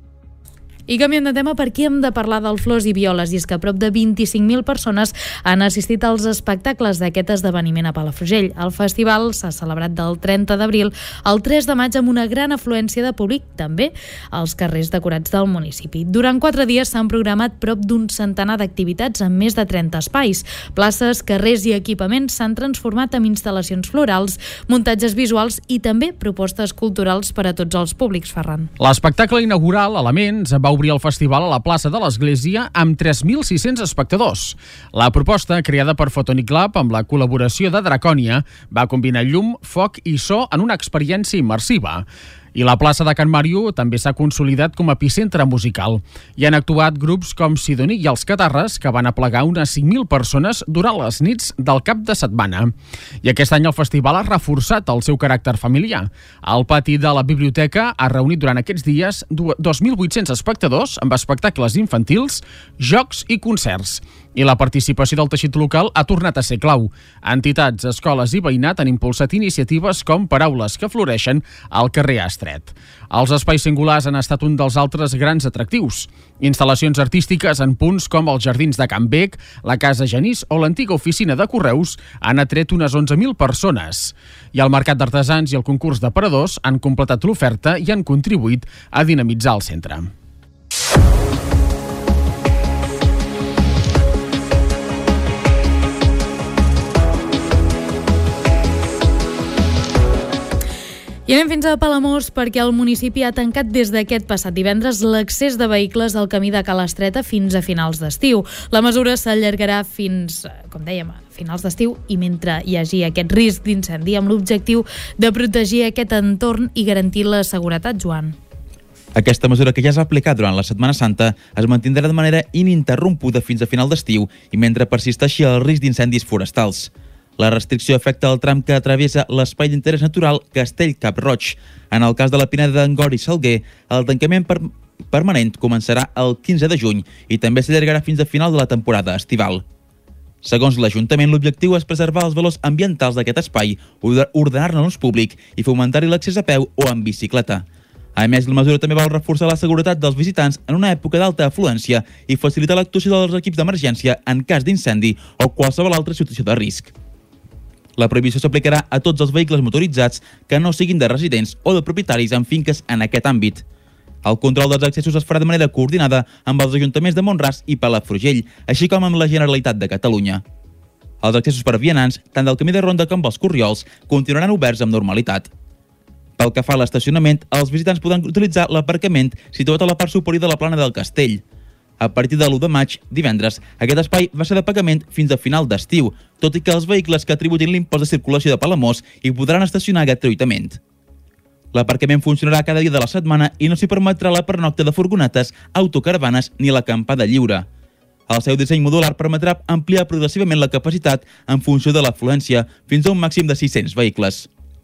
I canviem de tema perquè hem de parlar del Flors i Violes, i és que prop de vint-i-cinc mil persones han assistit als espectacles d'aquest esdeveniment a Palafrugell. El festival s'ha celebrat del trenta d'abril al tres de maig amb una gran afluència de públic, també als carrers decorats del municipi. Durant quatre dies s'han programat prop d'un centenar d'activitats en més de trenta espais. Places, carrers i equipaments s'han transformat en instal·lacions florals, muntatges visuals i també propostes culturals per a tots els públics, Ferran. L'espectacle inaugural, Elements, va obrir el festival a la plaça de l'Església amb tres mil sis-cents espectadors. La proposta, creada per Photonic Lab amb la col·laboració de Dracònia, va combinar llum, foc i so en una experiència immersiva. I la plaça de Can Màrio també s'ha consolidat com a epicentre musical. Hi han actuat grups com Sidoní i els Catarres, que van aplegar unes cinc mil persones durant les nits del cap de setmana. I aquest any el festival ha reforçat el seu caràcter familiar. El pati de la biblioteca ha reunit durant aquests dies dos mil vuit-cents espectadors amb espectacles infantils, jocs i concerts. I la participació del teixit local ha tornat a ser clau. Entitats, escoles i veïnat han impulsat iniciatives com Paraules que floreixen al carrer Estret. Els espais singulars han estat un dels altres grans atractius. Instal·lacions artístiques en punts com els jardins de Can Bec, la Casa Genís o l'antiga oficina de correus han atret unes onze mil persones. I el mercat d'artesans i el concurs d'aparadors han completat l'oferta i han contribuït a dinamitzar el centre. I anem fins a Palamós perquè el municipi ha tancat des d'aquest passat divendres l'accés de vehicles al camí de Cala Estreta fins a finals d'estiu. La mesura s'allargarà fins, com dèiem, a finals d'estiu i mentre hi hagi aquest risc d'incendi amb l'objectiu de protegir aquest entorn i garantir la seguretat, Joan. Aquesta mesura, que ja es va aplicar durant la Setmana Santa, es mantindrà de manera ininterrompuda fins a final d'estiu i mentre persisteixi el risc d'incendis forestals. La restricció afecta el tram que travessa l'espai d'interès natural Castell-Cap-roig. En el cas de la Pineda d'Angor i Salguer, el tancament per permanent començarà el quinze de juny i també s'allargarà fins a final de la temporada estival. Segons l'Ajuntament, l'objectiu és preservar els valors ambientals d'aquest espai, ordenar-ne l'ús públic i fomentar-hi l'accés a peu o en bicicleta. A més, la mesura també vol reforçar la seguretat dels visitants en una època d'alta afluència i facilitar l'actuació dels equips d'emergència en cas d'incendi o qualsevol altra situació de risc. La prohibició s'aplicarà a tots els vehicles motoritzats que no siguin de residents o de propietaris en finques en aquest àmbit. El control dels accessos es farà de manera coordinada amb els ajuntaments de Mont-ras i Palafrugell, així com amb la Generalitat de Catalunya. Els accessos per vianants, tant del camí de ronda com dels Corriols, continuaran oberts amb normalitat. Pel que fa a l'estacionament, els visitants podran utilitzar l'aparcament situat a la part superior de la plana del Castell. A partir de l'u de maig, divendres, aquest espai va ser de pagament fins a final d'estiu, tot i que els vehicles que tributin l'impost de circulació de Palamós hi podran estacionar gratuïtament. L'aparcament funcionarà cada dia de la setmana i no s'hi permetrà la pernocta de furgonetes, autocaravanes ni l'acampada lliure. El seu disseny modular permetrà ampliar progressivament la capacitat en funció de l'afluència fins a un màxim de sis-cents vehicles.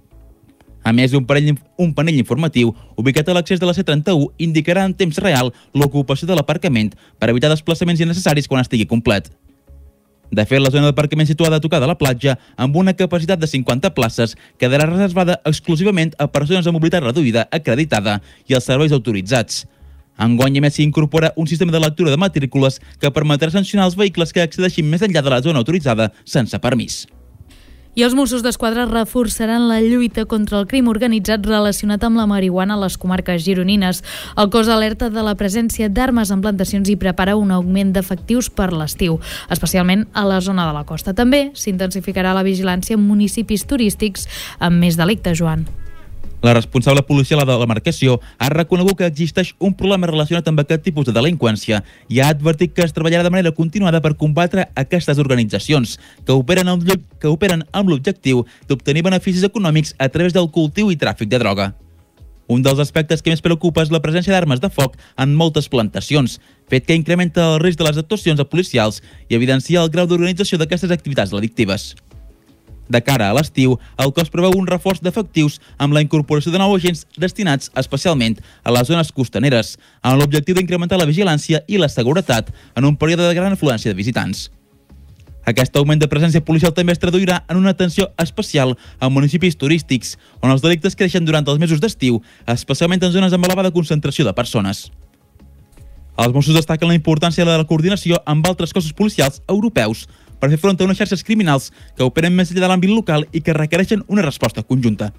A més, un panell, un panell informatiu ubicat a l'accés de la C trenta-u indicarà en temps real l'ocupació de l'aparcament per evitar desplaçaments innecessaris quan estigui complet. De fet, la zona d'aparcament situada a tocar de la platja, amb una capacitat de cinquanta places, quedarà reservada exclusivament a persones amb mobilitat reduïda, acreditada i els serveis autoritzats. Enguany, a més, s'hi incorpora un sistema de lectura de matrícules que permetrà sancionar els vehicles que accedeixin més enllà de la zona autoritzada sense permís. I els Mossos d'Esquadra reforçaran la lluita contra el crim organitzat relacionat amb la marihuana a les comarques gironines. El cos alerta de la presència d'armes en plantacions i prepara un augment d'efectius per l'estiu, especialment a la zona de la costa. També s'intensificarà la vigilància en municipis turístics amb més delictes, Joan. La responsable policial de la demarcació ha reconegut que existeix un problema relacionat amb aquest tipus de delinqüència i ha advertit que es treballarà de manera continuada per combatre aquestes organitzacions que operen amb, que operen amb l'objectiu d'obtenir beneficis econòmics a través del cultiu i tràfic de droga. Un dels aspectes que més preocupa és la presència d'armes de foc en moltes plantacions, fet que incrementa el risc de les actuacions policials i evidencia el grau d'organització d'aquestes activitats delictives. De cara a l'estiu, el cos preveu un reforç d'efectius amb la incorporació de nous agents destinats especialment a les zones costaneres, amb l'objectiu d'incrementar la vigilància i la seguretat en un període de gran afluència de visitants. Aquest augment de presència policial també es traduirà en una atenció especial a municipis turístics, on els delictes creixen durant els mesos d'estiu, especialment en zones amb elevada concentració de persones. Els Mossos destaquen la importància de la coordinació amb altres cossos policials europeus per fer front a unes xarxes criminals que operen més enllà de l'àmbit local i que requereixen una resposta conjunta.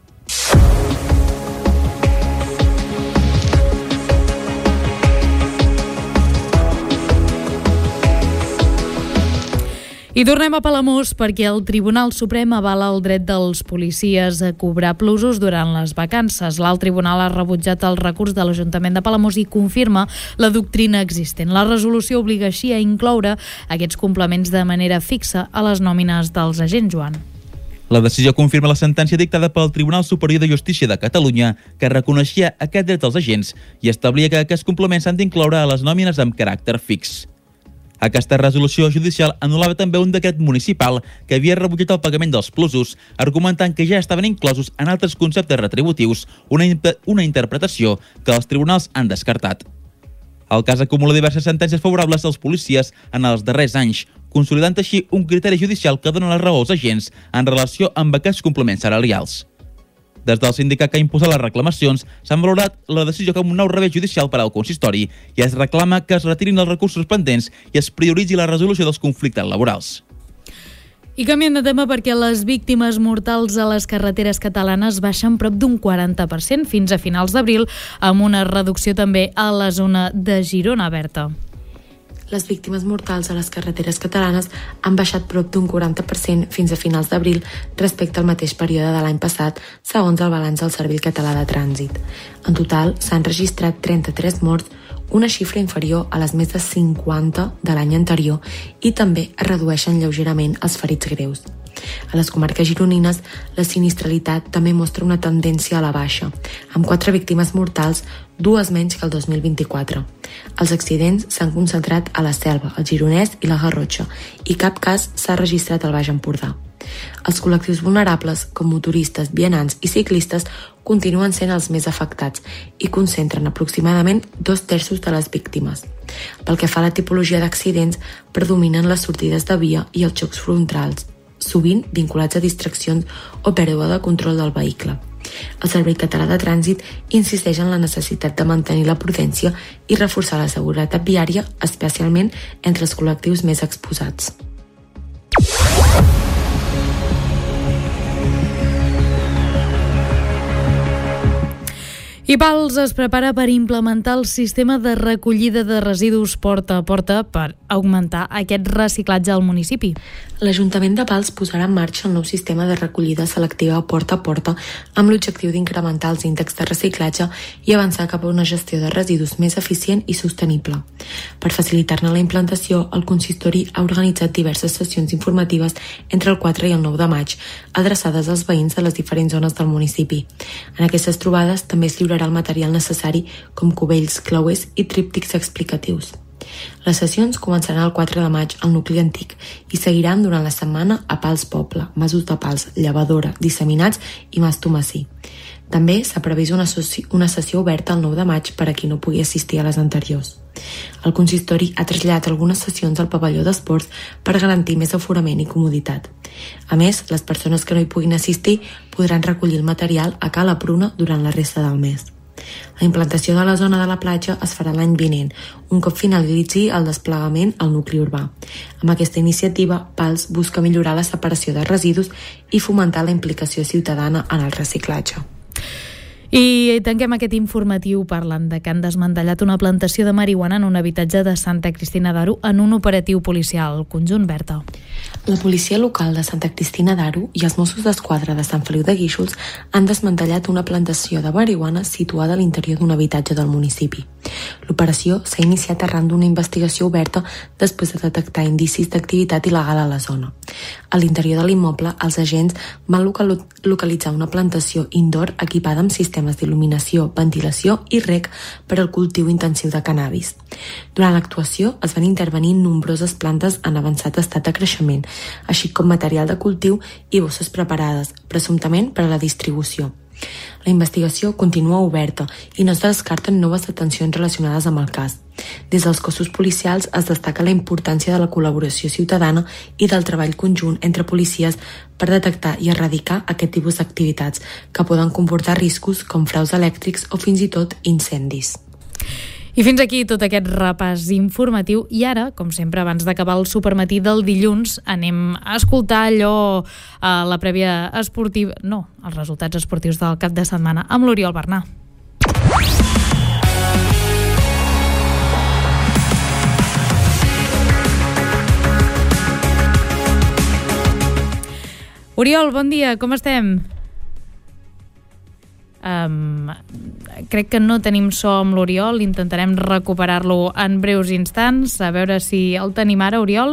I tornem a Palamós perquè el Tribunal Suprem avala el dret dels policies a cobrar plusos durant les vacances. L'alt tribunal ha rebutjat el recurs de l'Ajuntament de Palamós i confirma la doctrina existent. La resolució obliga així a incloure aquests complements de manera fixa a les nòmines dels agents, Joan. La decisió confirma la sentència dictada pel Tribunal Superior de Justícia de Catalunya, que reconeixia aquest dret als agents i establia que aquests complements s'han d'incloure a les nòmines amb caràcter fix. Aquesta resolució judicial anul·lava també un decret municipal que havia rebutjat el pagament dels plusos, argumentant que ja estaven inclosos en altres conceptes retributius, una, una interpretació que els tribunals han descartat. El cas acumula diverses sentències favorables als policies en els darrers anys, consolidant així un criteri judicial que dona la raó als agents en relació amb aquests complements salarials. Des del sindicat que ha impulsat les reclamacions, s'han valorat la decisió com un nou revés judicial per al consistori i es reclama que es retirin els recursos pendents i es prioritzi la resolució dels conflictes laborals. I canviem de tema perquè les víctimes mortals a les carreteres catalanes baixen prop d'un quaranta per cent fins a finals d'abril, amb una reducció també a la zona de Girona, Berta. Les víctimes mortals a les carreteres catalanes han baixat prop d'un quaranta per cent fins a finals d'abril respecte al mateix període de l'any passat, segons el balanç del Servei Català de Trànsit. En total, s'han registrat trenta-tres morts, una xifra inferior a les més de cinquanta de l'any anterior, i també es redueixen lleugerament els ferits greus. A les comarques gironines, la sinistralitat també mostra una tendència a la baixa, amb quatre víctimes mortals, dues menys que el dos mil vint-i-quatre. Els accidents s'han concentrat a la Selva, el Gironès i la Garrotxa, i cap cas s'ha registrat al Baix Empordà. Els col·lectius vulnerables, com motoristes, vianants i ciclistes, continuen sent els més afectats i concentren aproximadament dos terços de les víctimes. Pel que fa a la tipologia d'accidents, predominen les sortides de via i els xocs frontals, sovint vinculats a distraccions o pèrdua de control del vehicle. El Servei Català de Trànsit insisteix en la necessitat de mantenir la prudència i reforçar la seguretat viària, especialment entre els col·lectius més exposats. I Pals es prepara per implementar el sistema de recollida de residus porta a porta per augmentar aquest reciclatge al municipi. L'Ajuntament de Pals posarà en marxa el nou sistema de recollida selectiva porta a porta amb l'objectiu d'incrementar els índexs de reciclatge i avançar cap a una gestió de residus més eficient i sostenible. Per facilitar-ne la implantació, el consistori ha organitzat diverses sessions informatives entre el quatre i el nou de maig, adreçades als veïns de les diferents zones del municipi. En aquestes trobades també es lliurarà el material necessari com cubells, clauers i tríptics explicatius. Les sessions començaran el quatre de maig al nucli antic i seguiran durant la setmana a Pals Poble, Masos de Pals, Llevadora, Disseminats i Mas Tomassí. També s'ha previst una, una sessió oberta el nou de maig per a qui no pugui assistir a les anteriors. El consistori ha traslladat algunes sessions al pavelló d'esports per garantir més aforament i comoditat. A més, les persones que no hi puguin assistir podran recollir el material a Cala Pruna durant la resta del mes. La implantació de la zona de la platja es farà l'any vinent, un cop finalitzi el desplegament al nucli urbà. Amb aquesta iniciativa, Pals busca millorar la separació de residus i fomentar la implicació ciutadana en el reciclatge. I tanquem aquest informatiu parlant de que han desmantellat una plantació de marihuana en un habitatge de Santa Cristina d'Aro en un operatiu policial. Conjunt, Berta. La policia local de Santa Cristina d'Aro i els Mossos d'Esquadra de Sant Feliu de Guíxols han desmantellat una plantació de marihuana situada a l'interior d'un habitatge del municipi. L'operació s'ha iniciat arran d'una investigació oberta després de detectar indicis d'activitat il·legal a la zona. A l'interior de l'immoble, els agents van local- localitzar una plantació indoor equipada amb sistemes d'il·luminació, ventilació i rec per al cultiu intensiu de cannabis. Durant l'actuació es van intervenir nombroses plantes en avançat estat de creixement, així com material de cultiu i bosses preparades, presumptament per a la distribució. La investigació continua oberta i no es descarten noves detencions relacionades amb el cas. Des dels cossos policials es destaca la importància de la col·laboració ciutadana i del treball conjunt entre policies per detectar i erradicar aquest tipus d'activitats que poden comportar riscos com fraus elèctrics o fins i tot incendis. I fins aquí tot aquest repàs informatiu. I ara, com sempre, abans d'acabar el supermatí del dilluns, anem a escoltar allò, a la prèvia esportiva, no, els resultats esportius del cap de setmana amb l'Oriol Bernà. Oriol, bon dia, com estem? Um, crec que no tenim so amb l'Oriol, intentarem recuperar-lo en breus instants, a veure si el tenim ara, Oriol.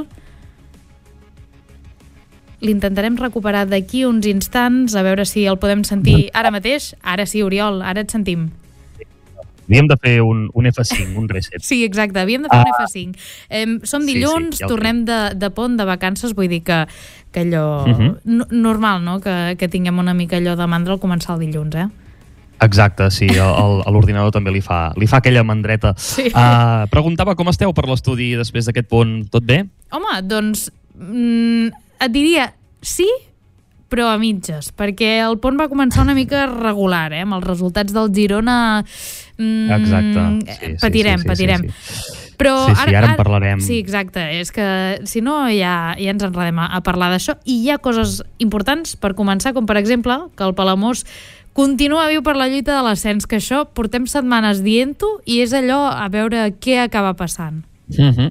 L'intentarem recuperar d'aquí uns instants, a veure si el podem sentir ara mateix. Ara sí, Oriol, ara et sentim. Havíem de fer un, un F cinc, un reset. Sí, exacte, havíem de fer un F cinc. Eh, som dilluns, sí, sí, ja tornem de, de pont, de vacances, vull dir que, que allò... Uh-huh. no, normal, no?, que, que tinguem una mica allò de mandra al començar el dilluns, eh? Exacte, sí, el, el, a l'ordinador també li fa, li fa aquella mandreta. Sí. Uh, preguntava com esteu per l'estudi després d'aquest pont, tot bé? Home, doncs mm, et diria sí, però a mitges, perquè el pont va començar una mica regular, eh? Amb els resultats del Girona mm, exacte, sí, sí, patirem, sí, sí, patirem. Sí, sí. Però sí, sí, ara, ara en parlarem. Sí, exacte, és que si no ja, ja ens enredem a, a parlar d'això, i hi ha coses importants per començar, com per exemple que el Palamós continua viu per la lluita de l'ascens, que això portem setmanes dient-ho i és allò a veure què acaba passant. Mm-hmm.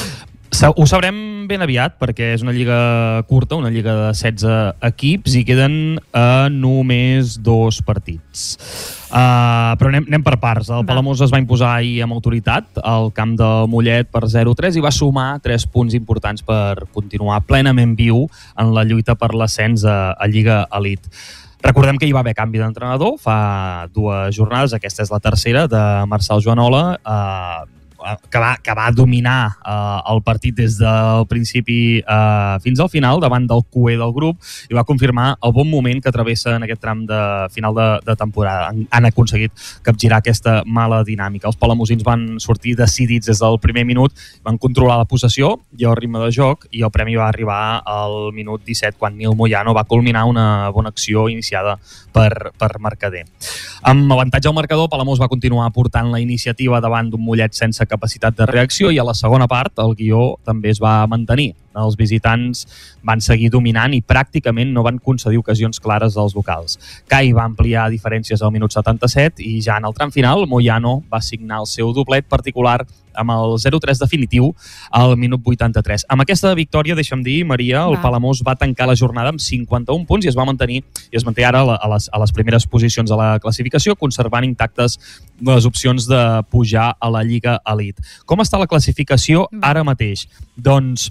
Ho sabrem ben aviat perquè és una lliga curta, una lliga de setze equips i queden a només dos partits. Uh, però anem, anem per parts. El Palamós es va imposar ahir amb autoritat al camp de Mollet per zero a tres i va sumar tres punts importants per continuar plenament viu en la lluita per l'ascens a, a Lliga Elite. Recordem que hi va haver canvi d'entrenador fa dues jornades, aquesta és la tercera, de Marçal Joanola, eh, que, va, que va dominar eh, el partit des del principi eh, fins al final, davant del Q E del grup, i va confirmar el bon moment que travessa en aquest tram de final de, de temporada. Han, han aconseguit capgirar aquesta mala dinàmica. Els palamosins van sortir decidits des del primer minut, van controlar la possessió i el ritme de joc, i el premi va arribar al minut disset, quan Nil Moyano va culminar una bona acció iniciada per, per Mercader. Amb avantatge al marcador, Palamós va continuar portant la iniciativa davant d'un Mollet sense capacitat de reacció, i a la segona part el guió també es va mantenir. Els visitants van seguir dominant i pràcticament no van concedir ocasions clares als locals. Cai va ampliar diferències al minut setanta-set i ja en el tram final Moyano va signar el seu doblet particular amb el zero a tres definitiu al minut vuitanta-tres. Amb aquesta victòria, deixa'm dir, Maria, el Palamós va tancar la jornada amb cinquanta-un punts i es va mantenir i es manté ara a les, a les primeres posicions de la classificació, conservant intactes les opcions de pujar a la Lliga Elite. Com està la classificació ara mateix? Doncs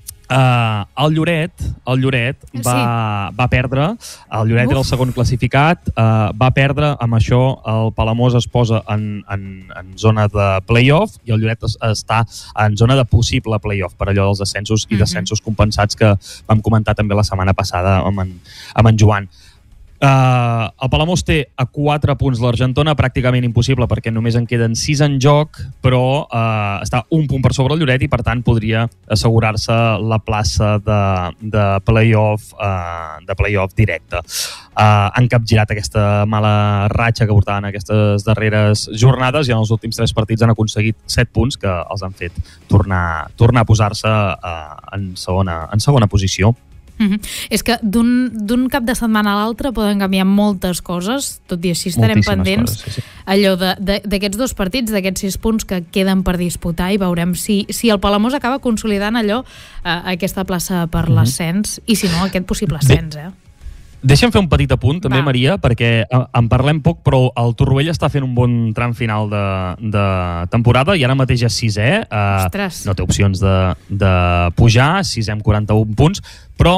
Uh, el Lloret, el Lloret va, sí. va perdre, el Lloret Uf. era el segon classificat, uh, va perdre, amb això el Palamós es posa en, en, en zona de play-off i el Lloret es, està en zona de possible play-off per allò dels ascensos i descensos compensats que vam comentar també la setmana passada amb en, amb en Joan. Uh, el Palamós té a quatre punts l'Argentona, pràcticament impossible perquè només en queden sis en joc, però uh, està un punt per sobre el Lloret i per tant podria assegurar-se la plaça de, de play-off uh, de play-off directe. Uh, han capgirat aquesta mala ratxa que portaven aquestes darreres jornades i en els últims tres partits han aconseguit set punts que els han fet tornar, tornar a posar-se uh, en, segona, en segona posició. Mm-hmm. És que d'un cap de setmana a l'altre poden canviar moltes coses, tot i així estarem Moltíssimes pendents coses, sí, sí. allò d'aquests dos partits, d'aquests sis punts que queden per disputar i veurem si, si el Palamós acaba consolidant allò, eh, aquesta plaça per mm-hmm. l'ascens i si no aquest possible ascens, eh? Deixa'm fer un petit apunt, també, Va. Maria, perquè en parlem poc, però el Torroella està fent un bon tram final de, de temporada i ara mateix és sisè. Uh, no té opcions de, de pujar, sisè amb quaranta-un punts, però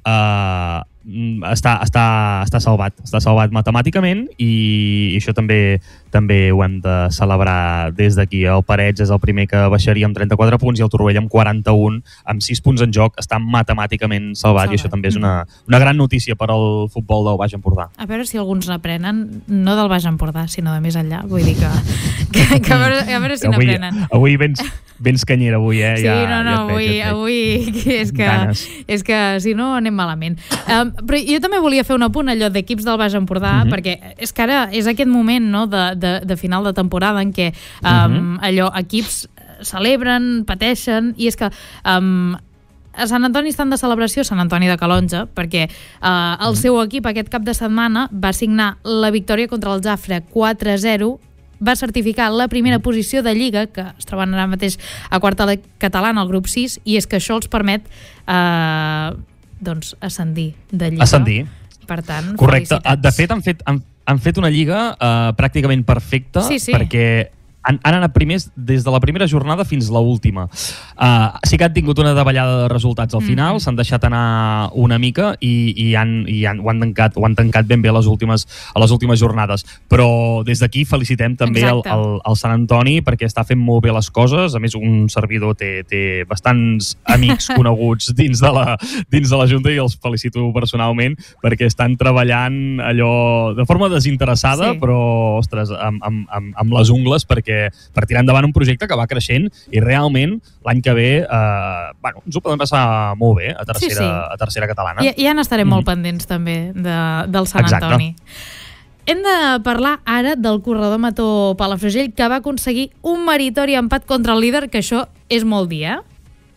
uh, està, està, està salvat. Està salvat matemàticament i, i això també, també ho hem de celebrar des d'aquí. El Parets és el primer que baixaria amb trenta-quatre punts i el Torroella amb quaranta-un, amb sis punts en joc, està matemàticament salvat, salvat. I això també és una, una gran notícia per al futbol del Baix Empordà. A veure si alguns n'aprenen, no del Baix Empordà, sinó de més enllà. Vull dir que, que, que a, veure, a veure si avui, n'aprenen. Avui vens, vens canyera, avui, eh? Sí, ja, no, no, ja et avui, veig, ja avui és que, és que si no anem malament. Um, però jo també volia fer un apunt allò d'equips del Baix Empordà, uh-huh. perquè és que ara és aquest moment, no, de, de, de final de temporada en què um, uh-huh. allò, equips celebren, pateixen, i és que um, a Sant Antoni estan de celebració, Sant Antoni de Calonja, perquè uh, el seu equip aquest cap de setmana va signar la victòria contra el Jafre quatre a zero, va certificar la primera posició de Lliga, que es troben ara mateix a quarta catalana al grup sis, i és que això els permet eh, doncs ascendir de Lliga. Ascendir. Per tant, correcte. felicitats. De fet, han fet, han, han fet una Lliga eh, pràcticament perfecta, sí, sí. perquè han, han anat primers des de la primera jornada fins a l'última. Uh, sí que han tingut una davallada de resultats al final, mm-hmm. s'han deixat anar una mica i, i, han, i han, ho, han tancat, ho han tancat ben bé a les últimes, a les últimes jornades. Però des d'aquí felicitem també el, el, el Sant Antoni perquè està fent molt bé les coses. A més, un servidor té, té bastants amics coneguts dins de, la, dins de la Junta i els felicito personalment perquè estan treballant allò de forma desinteressada, sí. però, ostres, amb, amb, amb, amb les ungles perquè per tirar endavant un projecte que va creixent i realment l'any que ve eh, bueno, ens ho podem passar molt bé a tercera, sí, sí. A tercera catalana. I, ja n'estarem mm. molt pendents també de, del Sant Exacte. Antoni. Hem de parlar ara del corredor Mató Palafrugell, que va aconseguir un meritori empat contra el líder, que això és molt dir, eh?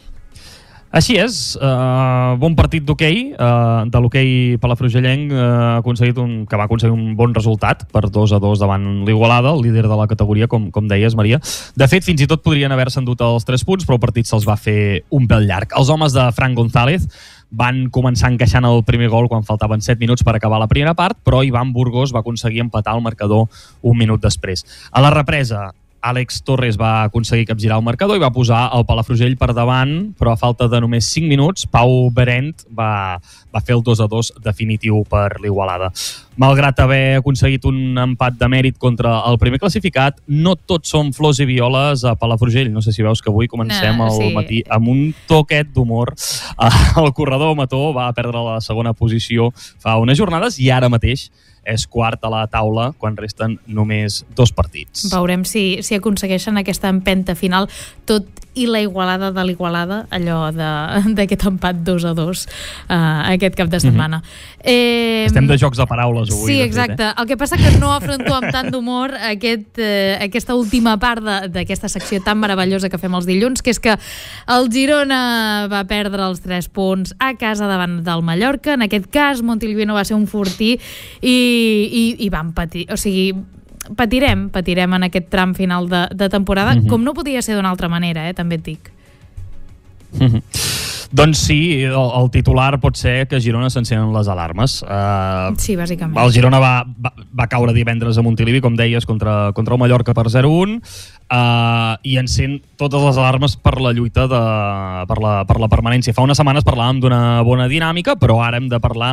Així és, uh, bon partit d'hoquei, uh, de l'hoquei palafrugellenc, uh, aconseguit un, que va aconseguir un bon resultat per dos a dos davant l'Igualada, el líder de la categoria, com, com deies, Maria. De fet, fins i tot podrien haver-se endut els tres punts, però el partit se'ls va fer un pèl llarg. Els homes de Fran González van començar encaixant el primer gol quan faltaven set minuts per acabar la primera part, però Ivan Burgos va aconseguir empatar el marcador un minut després. A la represa, Àlex Torres va aconseguir capgirar el marcador i va posar el Palafrugell per davant, però a falta de només cinc minuts, Pau Berent va, va fer el dos a dos definitiu per l'Igualada. Malgrat haver aconseguit un empat de mèrit contra el primer classificat, no tots són flors i violes a Palafrugell. No sé si veus que avui comencem no, sí. el matí amb un toquet d'humor. El corredor Mató va perdre la segona posició fa unes jornades i ara mateix és quart a la taula quan resten només dos partits. Veurem si, si aconsegueixen aquesta empenta final, tot i la igualada de l'Igualada, allò d'aquest empat dos a dos uh, aquest cap de setmana. Mm-hmm. eh, Estem de jocs de paraules avui. Sí, exacte. Fet, eh? El que passa que no afronto amb tant d'humor aquest, eh, aquesta última part d'aquesta secció tan meravellosa que fem els dilluns, que és que el Girona va perdre els tres punts a casa davant del Mallorca. En aquest cas, Montilivi va ser un fortí i, i, i van patir. O sigui, patirem, patirem en aquest tram final de, de temporada, mm-hmm. com no podia ser d'una altra manera, eh, també et dic. Mm-hmm. Doncs sí, el, el titular pot ser que a Girona s'encenen les alarmes. Uh, sí, bàsicament. El Girona va, va, va caure divendres a Montilivi, com deies, contra, contra el Mallorca per zero a un, uh, i encén totes les alarmes per la lluita de, per, la, per la permanència. Fa unes setmanes parlàvem d'una bona dinàmica, però ara hem de parlar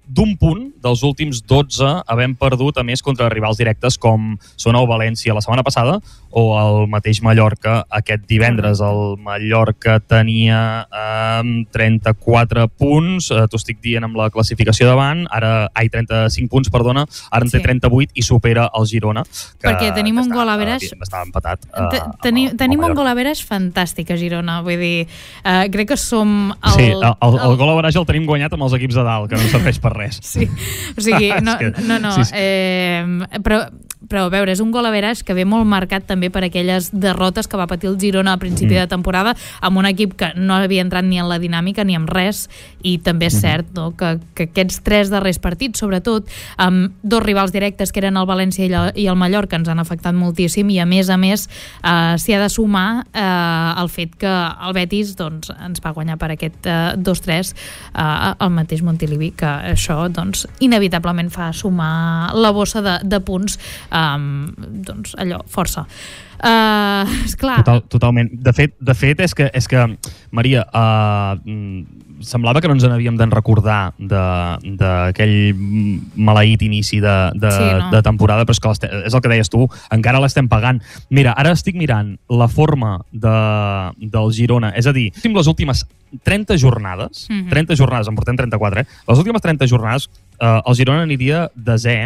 d'un punt dels últims dotze havent perdut, a més, contra rivals directes com són el València la setmana passada o el mateix Mallorca aquest divendres. El Mallorca tenia eh, trenta-quatre punts, eh, t'ho estic dient amb la classificació davant, ara, ai, trenta-cinc punts, perdona, ara en té Sí. trenta-vuit i supera el Girona. Que, Perquè tenim un gol a veres... Estava empatat. Eh, Tenim, amb el- tenim amb el un gol a veres fantàstic a Girona, vull dir, eh, crec que som el... Sí, el, el, el gol a barrage el tenim guanyat amb els equips de dalt, que no serveix per res. Sí, o sigui, no, És que- no, no, sí, sí. eh, però, però a veure, és un gol a veràs que ve molt marcat també per aquelles derrotes que va patir el Girona a principi Mm. de temporada amb un equip que no havia entrat ni en la dinàmica ni en res, i també és Mhm. cert, no, que, que aquests tres darrers partits, sobretot amb dos rivals directes que eren el València i, la, i el Mallorca, ens han afectat moltíssim, i a més a més eh, s'hi ha de sumar eh, el fet que el Betis doncs, ens va guanyar per aquest eh, dos tres eh, al mateix Montilivi, que això doncs, inevitablement fa sumar la bossa de, de punts, um, doncs allò, força. Uh, esclar. Total, totalment. De fet, de fet és que, és que Maria, uh, semblava que no ens n'havíem d'en recordar d'aquell maleït inici de, de, Sí, no? de temporada, però és, que l'estem- és el que deies tu, encara l'estem pagant. Mira, ara estic mirant la forma de, del Girona, és a dir, les últimes trenta jornades, Mhm. trenta jornades, en portem trenta-quatre, eh? Les últimes trenta jornades, eh, el Girona aniria desè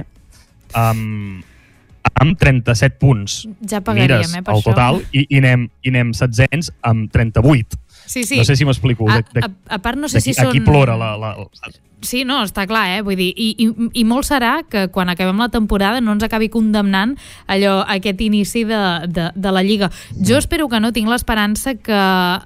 amb, amb trenta-set punts. Ja pagaríem, Mires eh, per el això. total i, i, anem, i anem setzents amb trenta-vuit. Sí, sí. No sé si m'explico. A, De- de- a, a part, no sé Aquí, si són... aquí plora la... la, la Sí, no, està clar, eh? Vull dir, i, i, i molt serà que quan acabem la temporada no ens acabi condemnant allò, aquest inici de, de, de la Lliga. Jo espero que no, tinc l'esperança que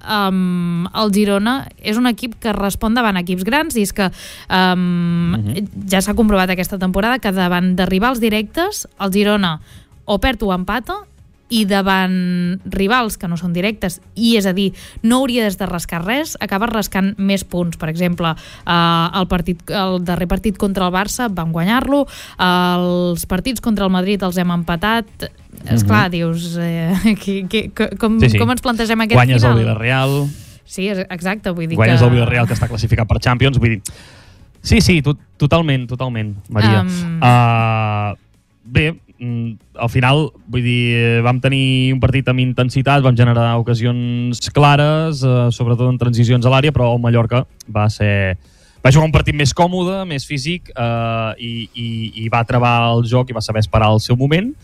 um, el Girona és un equip que respon davant equips grans, i és que um, Mhm. ja s'ha comprovat aquesta temporada que davant de rivals directes el Girona o perd o empata, i davant rivals que no són directes, i és a dir, no hauries de rascar res, acabes rascant més punts. Per exemple, eh, el, partit, el darrer partit contra el Barça vam guanyar-lo, els partits contra el Madrid els hem empatat. Esclar, Mhm. dius, eh, qui, qui, com, Sí, sí. com ens plantegem aquest Guanyes final? el Villarreal, Sí, és- exacte, vull dir guanyes que... el Villarreal, que està classificat per Champions, vull dir... Sí, sí, to totalment, totalment, Maria. Um. Uh, bé, mm, al final, vull dir, vam tenir un partit amb intensitat, vam generar ocasions clares, uh, sobretot en transicions a l'àrea, però el Mallorca va ser... Va jugar un partit més còmode, més físic, uh, i, i, i va travar el joc i va saber esperar el seu moment,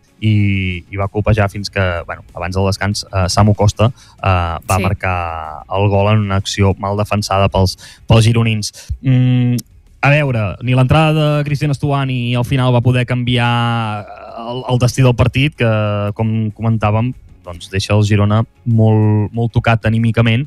i, i va colpejar fins que, bueno, abans del descans, uh, Samu Costa uh, va Sí. marcar el gol en una acció mal defensada pels, pels gironins. Mm, a veure, ni l'entrada de Cristian Estuani al final va poder canviar el, el destí del partit, que, com comentàvem, doncs deixa el Girona molt, molt tocat anímicament,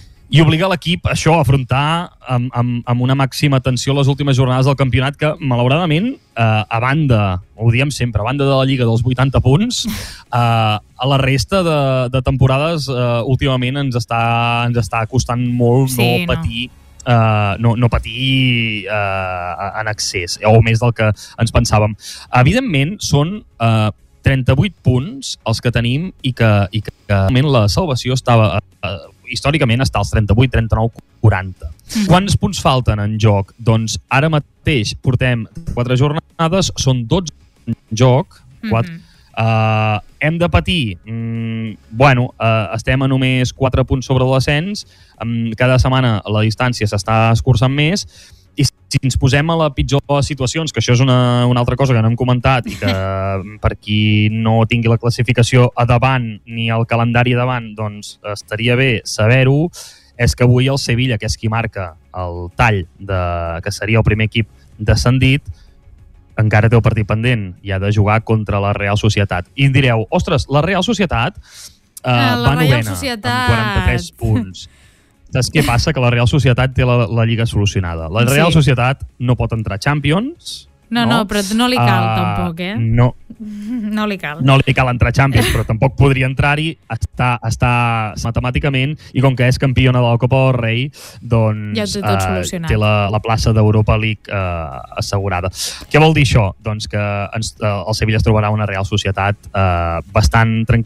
i obliga l'equip a això, a afrontar amb, amb, amb una màxima tensió les últimes jornades del campionat, que malauradament, eh, a banda, ho diem sempre, a banda de la Lliga dels vuitanta punts, eh, a la resta de, de temporades eh, últimament ens està, ens està costant molt Sí, no no. patir Uh, no, no patir uh, en excés, o més del que ens pensàvem. Evidentment, són uh, trenta-vuit punts els que tenim, i que, i que, que la salvació estava uh, històricament està als trenta-vuit, trenta-nou, quaranta. Mm. Quants punts falten en joc? Doncs ara mateix portem quatre jornades, són dotze en joc, quatre, Mhm. Uh, hem de patir mm, bueno, uh, estem a només quatre punts sobre l'ascens, um, cada setmana la distància s'està escurçant més, i si ens posem a la pitjor de les situacions, que això és una, una altra cosa que no hem comentat, i que per qui no tingui la classificació a davant ni el calendari a davant, doncs estaria bé saber-ho, és que avui el Sevilla, que és qui marca el tall de, que seria el primer equip descendit, encara té el partit pendent i ha de jugar contra la Real Societat. I em direu, ostres, la Real Societat eh, Ah, la va Real novena Societat. amb quaranta-tres punts. Saps què passa? Que la Real Societat té la, la Lliga solucionada. La Real Sí. Societat no pot entrar a Champions. No, no, però no li cal, Ah, tampoc, eh? No, No li cal. no li cal entrar a Champions, però tampoc podria entrar-hi, està, està matemàticament, i com que és campiona de la Copa del Rei, doncs Ja ho té tot solucionat. té la, la plaça d'Europa League eh, assegurada. Què vol dir això? Doncs que ens, eh, el Sevilla es trobarà una Real Societat eh, bastant tranquil·la.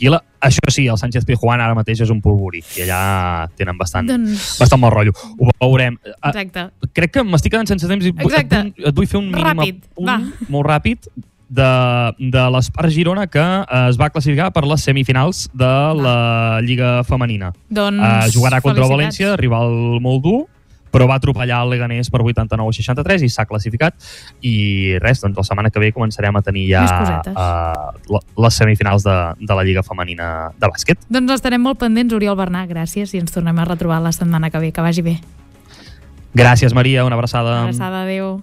això sí, el Sánchez Pizjuán ara mateix és un polvorí i allà tenen bastant, doncs... bastant mal rotllo. Ho veurem. Exacte. Crec que m'estic quedant sense temps i et, et vull fer un mínim ràpid, apunt, va. molt ràpid, de, de l'Espart Girona que es va classificar per les semifinals de la Lliga Femenina. Doncs uh, jugarà contra el felicitats. València, rival molt dur, però va atropellar el Leganés per vuitanta-nou a seixanta-tres i s'ha classificat. I res, doncs la setmana que ve començarem a tenir ja uh, les semifinals de, de la Lliga Femenina de bàsquet. Doncs estarem molt pendents, Oriol Bernat, gràcies, i ens tornem a retrobar la setmana que ve. Que vagi bé. Gràcies, Maria, una abraçada. Una abraçada, adéu.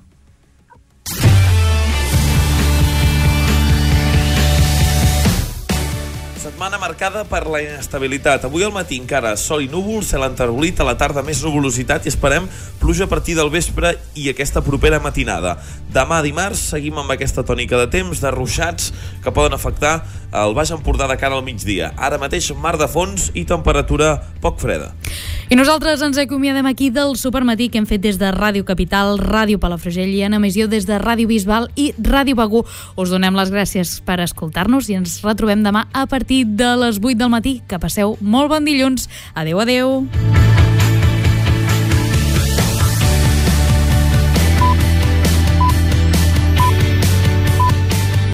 Setmana marcada per la inestabilitat. Avui al matí encara sol i núvol, cel enterbolit, a la tarda més nuvolositat i esperem pluja a partir del vespre i aquesta propera matinada. Demà dimarts seguim amb aquesta tònica de temps, de ruixats que poden afectar el Baix Empordà de cara al migdia. Ara mateix mar de fons i temperatura poc freda. I nosaltres ens acomiadem aquí del Supermatí que hem fet des de Ràdio Capital, Ràdio Palafrugell i en emissió des de Ràdio Bisbal i Ràdio Begur. Us donem les gràcies per escoltar-nos i ens retrobem demà a partir de les vuit del matí. Que passeu molt bon dilluns. Adéu, adéu.